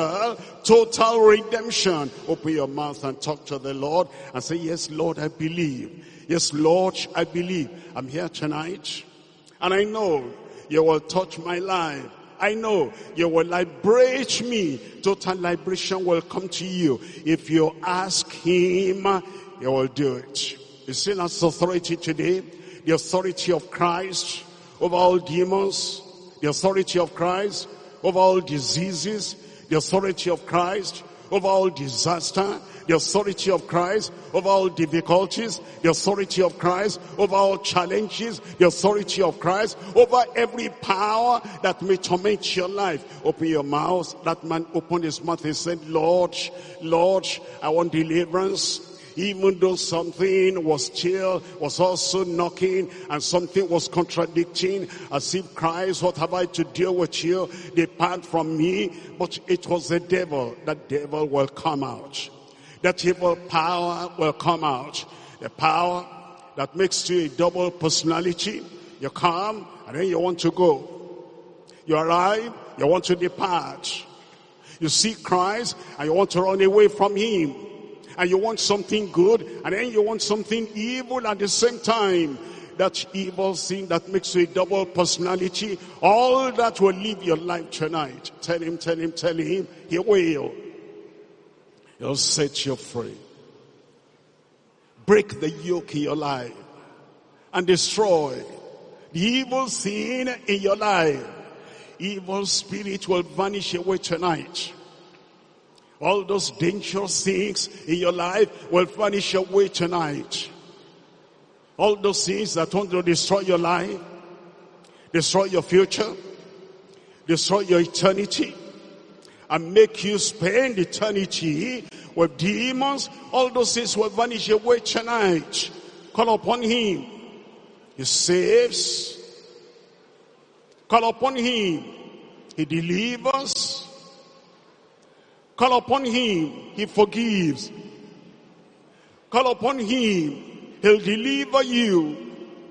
total redemption. Open your mouth and talk to the Lord and say, yes, Lord, I believe. Yes, Lord, I believe. I'm here tonight. And I know you will touch my life. I know you will liberate me. Total liberation will come to you. If you ask him he will do it. He still has authority today. The authority of Christ over all demons. The authority of Christ over all diseases. The authority of Christ over all disaster. The authority of Christ over all difficulties. The authority of Christ over all challenges. The authority of Christ over every power that may torment your life. Open your mouth. That man opened his mouth and said, Lord, Lord, I want deliverance. Even though something was also knocking, and something was contradicting, as if Christ, what have I to deal with you? Depart from me. But it was the devil. That devil will come out. That evil power will come out. The power that makes you a double personality. You come, and then you want to go. You arrive, you want to depart. You see Christ, and you want to run away from him. And you want something good, and then you want something evil at the same time. That evil thing that makes you a double personality, all that will live your life tonight. Tell him, he will. He'll set you free. Break the yoke in your life and destroy the evil thing in your life. Evil spirit will vanish away tonight. All those dangerous things in your life will vanish away tonight. All those things that want to destroy your life, destroy your future, destroy your eternity, and make you spend eternity with demons, all those things will vanish away tonight. Call upon him. He saves. Call upon him. He delivers. Call upon him, he forgives. Call upon him, he'll deliver you.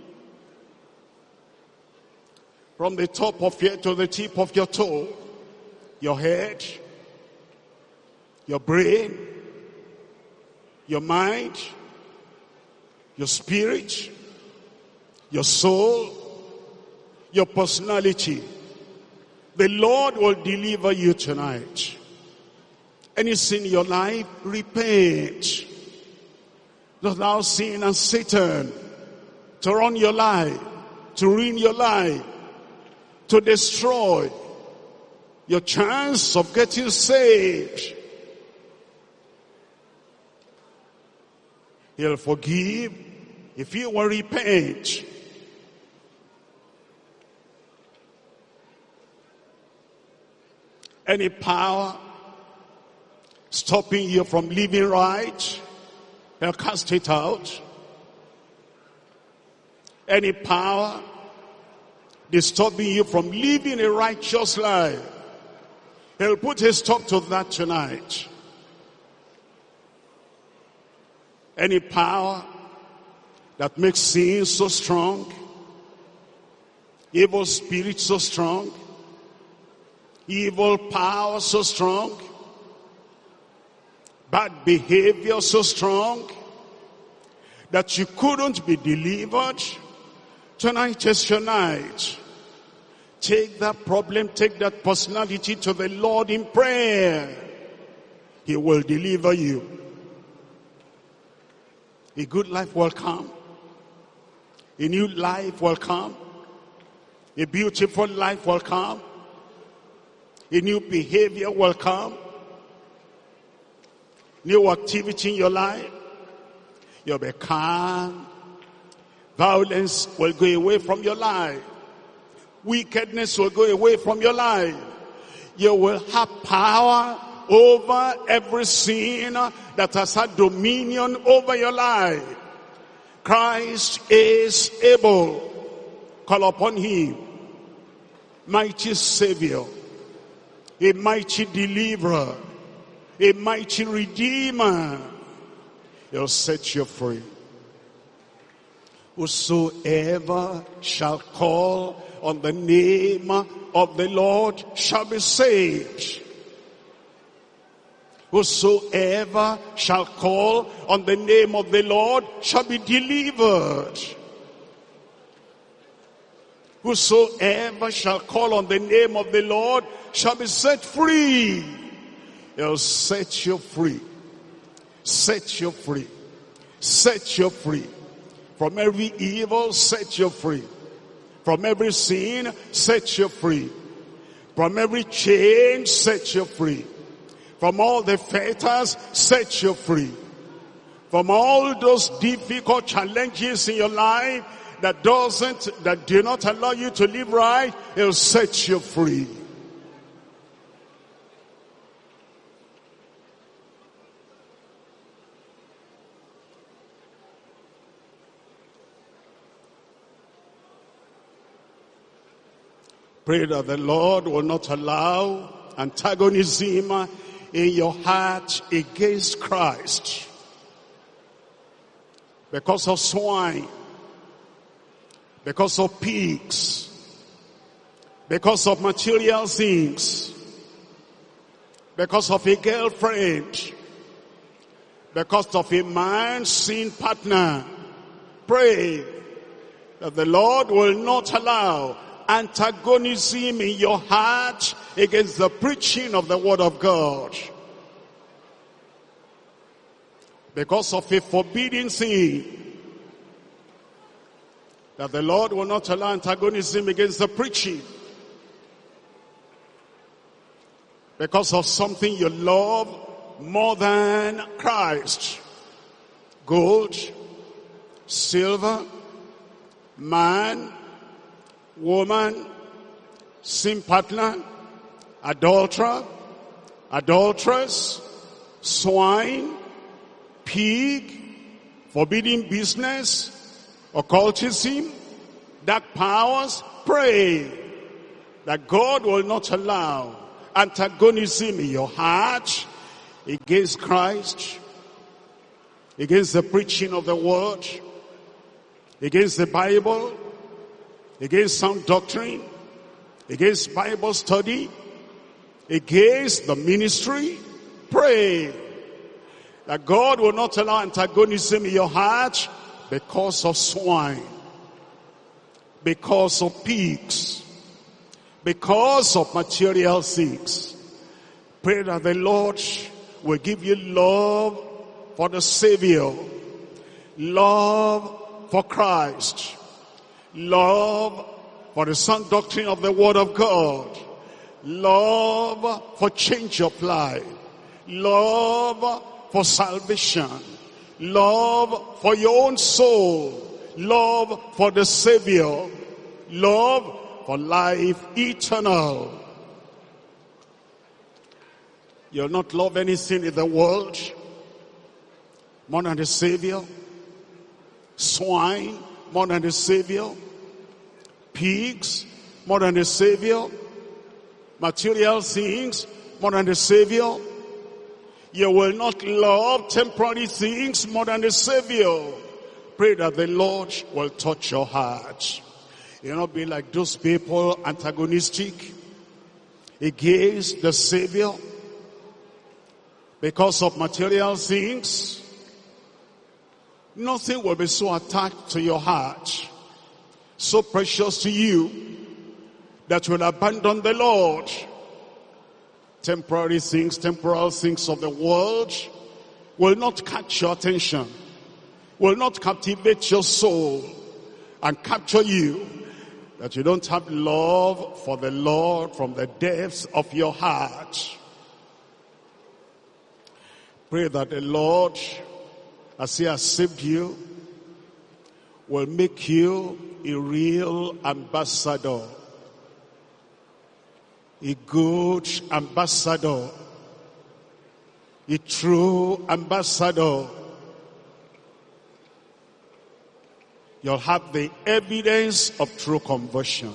From the top of your head to the tip of your toe, your head, your brain, your mind, your spirit, your soul, your personality. The Lord will deliver you tonight. Any sin in your life, repent. Don't allow sin and Satan to run your life, to ruin your life, to destroy your chance of getting saved. He'll forgive if you will repent. Any power stopping you from living right, he'll cast it out. Any power disturbing you from living a righteous life, he'll put a stop to that tonight. Any power that makes sin so strong, evil spirit so strong, evil power so strong, bad behavior so strong that you couldn't be delivered, tonight is your night. Take that problem, take that personality to the Lord in prayer. He will deliver you. A good life will come. A new life will come. A beautiful life will come. A new behavior will come. New activity in your life. You'll be calm. Violence will go away from your life. Wickedness will go away from your life. You will have power over every sin that has had dominion over your life. Christ is able. Call upon him. Mighty Savior. A mighty deliverer. A mighty redeemer. He'll set you free. Whosoever shall call on the name of the Lord shall be saved. Whosoever shall call on the name of the Lord shall be delivered. Whosoever shall call on the name of the Lord shall be set free. He'll set you free. Set you free. set you free. From every evil, set you free. From every sin, set you free. From every chain, set you free. From all the fetters, set you free. From all those difficult challenges in your life that do not allow you to live right, He'll set you free. Pray that the Lord will not allow antagonism in your heart against Christ. Because of swine, because of pigs, because of material things, because of a girlfriend, because of a man's sin partner. Pray that the Lord will not allow antagonism in your heart against the preaching of the Word of God. Because of a forbidden sin, that the Lord will not allow antagonism against the preaching. Because of something you love more than Christ. Gold, silver, man, woman, sin partner, adulterer, adulteress, swine, pig, forbidden business, occultism, dark powers. Pray that God will not allow antagonism in your heart against Christ, against the preaching of the Word, against the Bible, against sound doctrine, against Bible study, against the ministry. Pray that God will not allow antagonism in your heart because of swine, because of pigs, because of material things. Pray that the Lord will give you love for the Savior, love for Christ, love for the sound doctrine of the Word of God, love for change of life, love for salvation, love for your own soul, love for the Savior, love for life eternal. You'll not love anything in the world more than the Savior. Swine more than the Savior. Pigs more than the Savior. Material things more than the Savior. You will not love temporary things more than the Savior. Pray that the Lord will touch your heart. You'll not be like those people antagonistic against the Savior because of material things. Nothing will be so attached to your heart, so precious to you, that you'll abandon the Lord. Temporary things, temporal things of the world will not catch your attention, will not captivate your soul and capture you, that you don't have love for the Lord from the depths of your heart. Pray that the Lord, as He has saved you, will make you a real ambassador, a good ambassador, a true ambassador. You'll have the evidence of true conversion,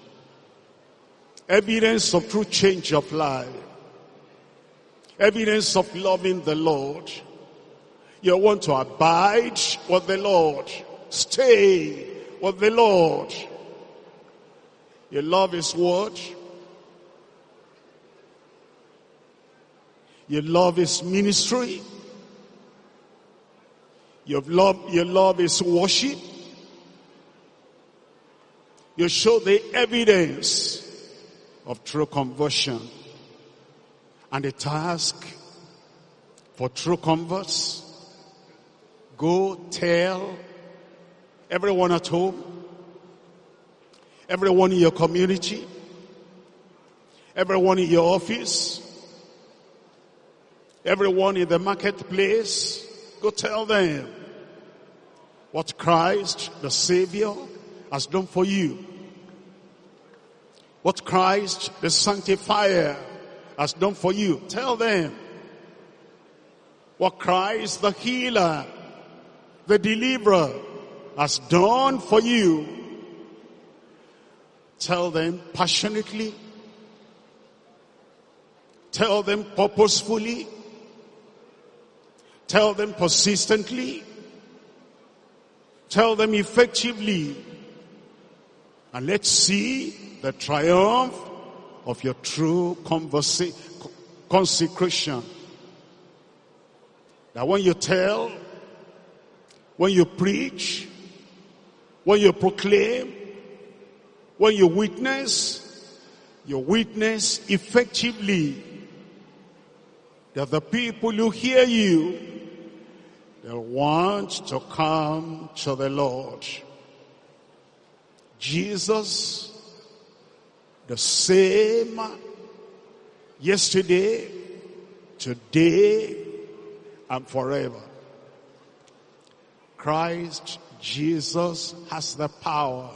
evidence of true change of life, evidence of loving the Lord. You want to abide with the Lord, stay with the Lord. You love His word, you love His ministry, you love His worship. You show the evidence of true conversion. And the task for true converts, Go tell everyone at home, everyone in your community, everyone in your office, everyone in the marketplace. Go tell them what Christ, the Savior, has done for you. What Christ, the Sanctifier, has done for you. Tell them what Christ, the Healer, the Deliverer, has done for you. Tell them passionately. Tell them purposefully. Tell them persistently. Tell them effectively. And let's see the triumph of your true consecration. That when you tell, when you preach, when you proclaim, when you witness effectively. That the people who hear you, they'll want to come to the Lord. Jesus, the same yesterday, today, and forever. Christ Jesus has the power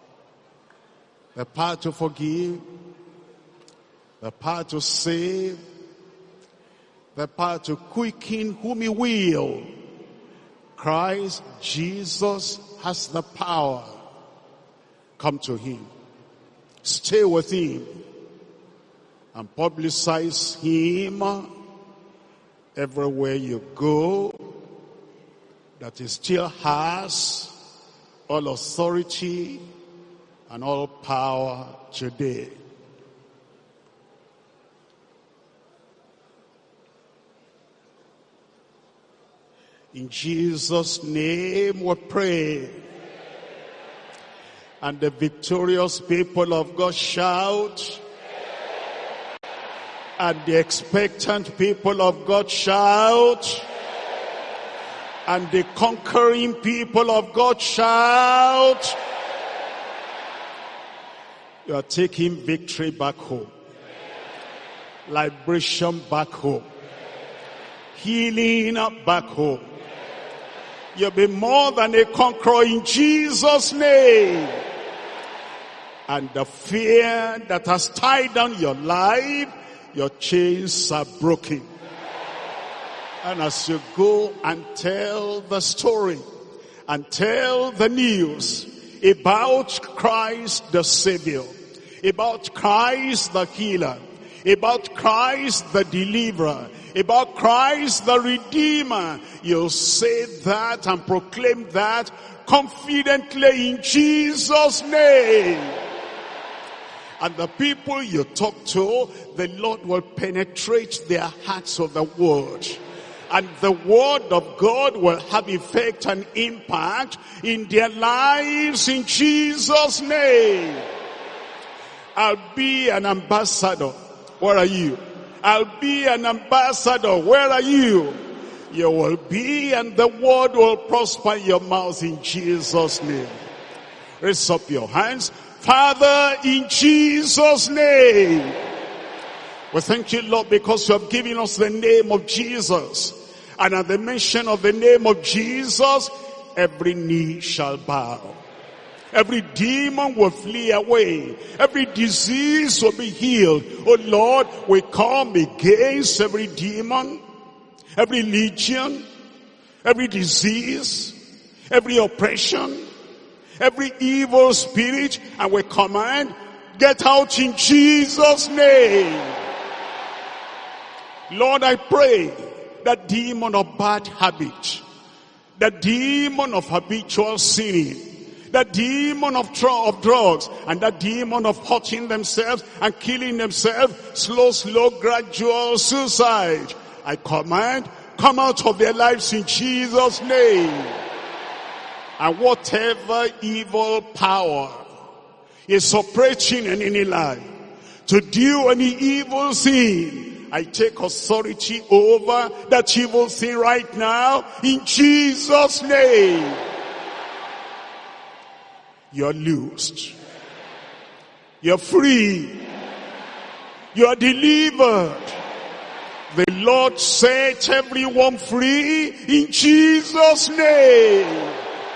to forgive, the power to save, the power to quicken whom he will. Christ Jesus has the power. Come to him. Stay with him. And publicize him everywhere you go. That he still has all authority and all power today. In Jesus' name we pray. And the victorious people of God shout. And the expectant people of God shout. And the conquering people of God shout. You are taking victory back home. Liberation back home. Healing back home. You'll be more than a conqueror in Jesus' name. And the fear that has tied down your life, your chains are broken. And as you go and tell the story and tell the news about Christ the Savior, about Christ the Healer, about Christ the Deliverer, about Christ the Redeemer, you'll say that and proclaim that confidently in Jesus' name. And the people you talk to, the Lord will penetrate their hearts of the word. And the word of God will have effect and impact in their lives in Jesus' name. I'll be an ambassador. Where are you? I'll be an ambassador. Where are you? You will be, and the word will prosper in your mouth in Jesus' name. Raise up your hands. Father, in Jesus' name. We thank you, Lord, because you have given us the name of Jesus. And at the mention of the name of Jesus, every knee shall bow. Every demon will flee away. Every disease will be healed. Oh Lord, we come against every demon, every legion, every disease, every oppression, every evil spirit, and we command, get out in Jesus' name. Lord, I pray that demon of bad habit, the demon of habitual sinning, the demon of drugs, and the demon of hurting themselves and killing themselves, slow, gradual suicide, I command, come out of their lives in Jesus' name. And whatever evil power is operating in any life to do any evil thing I take authority over that evil thing right now in Jesus' name. You're loosed. You're free. You're delivered. The Lord set everyone free in Jesus' name.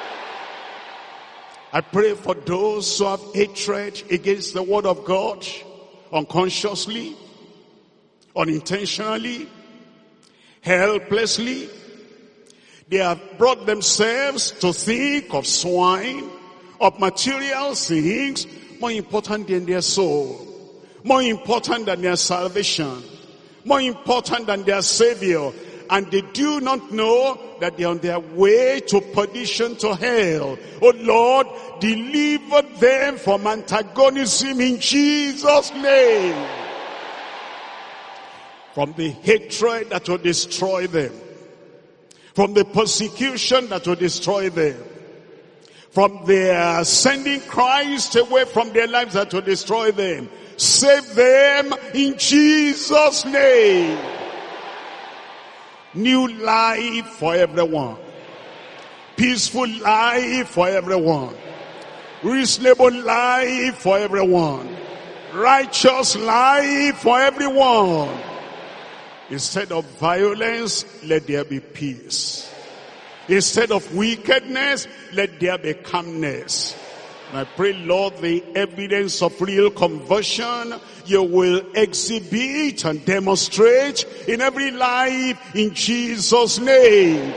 I pray for those who have hatred against the word of God, unconsciously, unintentionally, helplessly. They have brought themselves to think of swine, of material things, more important than their soul, more important than their salvation, more important than their Savior. And they do not know that they are on their way to perdition, to hell. Oh Lord, deliver them from antagonism in Jesus' name. From the hatred that will destroy them. From the persecution that will destroy them. From their sending Christ away from their lives that will destroy them. Save them in Jesus' name. New life for everyone. Peaceful life for everyone. Reasonable life for everyone. Righteous life for everyone. Instead of violence, let there be peace. Instead of wickedness, let there be calmness. And I pray, Lord, the evidence of real conversion you will exhibit and demonstrate in every life in Jesus' name.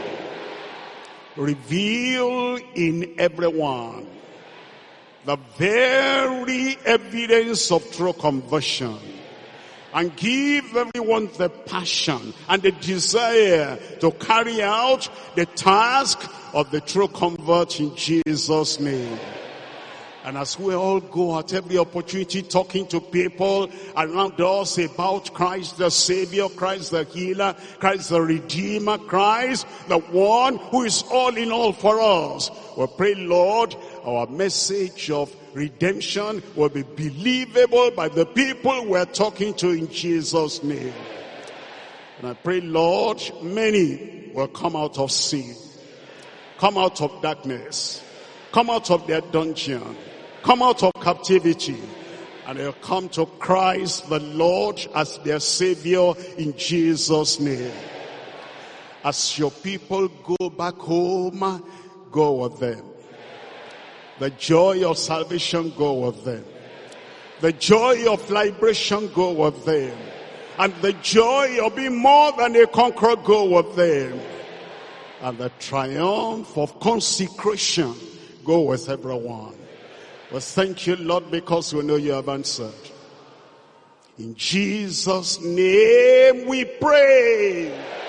Reveal in everyone the very evidence of true conversion. And give everyone the passion and the desire to carry out the task of the true convert in Jesus' name. And as we all go at every opportunity talking to people around us about Christ the Savior, Christ the Healer, Christ the Redeemer, Christ the one who is all in all for us, we pray, Lord, our message of redemption will be believable by the people we're talking to in Jesus' name. And I pray, Lord, many will come out of sin, come out of darkness, come out of their dungeon, come out of captivity, and they'll come to Christ the Lord as their Savior in Jesus' name. As your people go back home, go with them. The joy of salvation, go with them. The joy of liberation, go with them. And the joy of being more than a conqueror, go with them. And the triumph of consecration, go with everyone. Well, thank you, Lord, because we know you have answered. In Jesus' name we pray.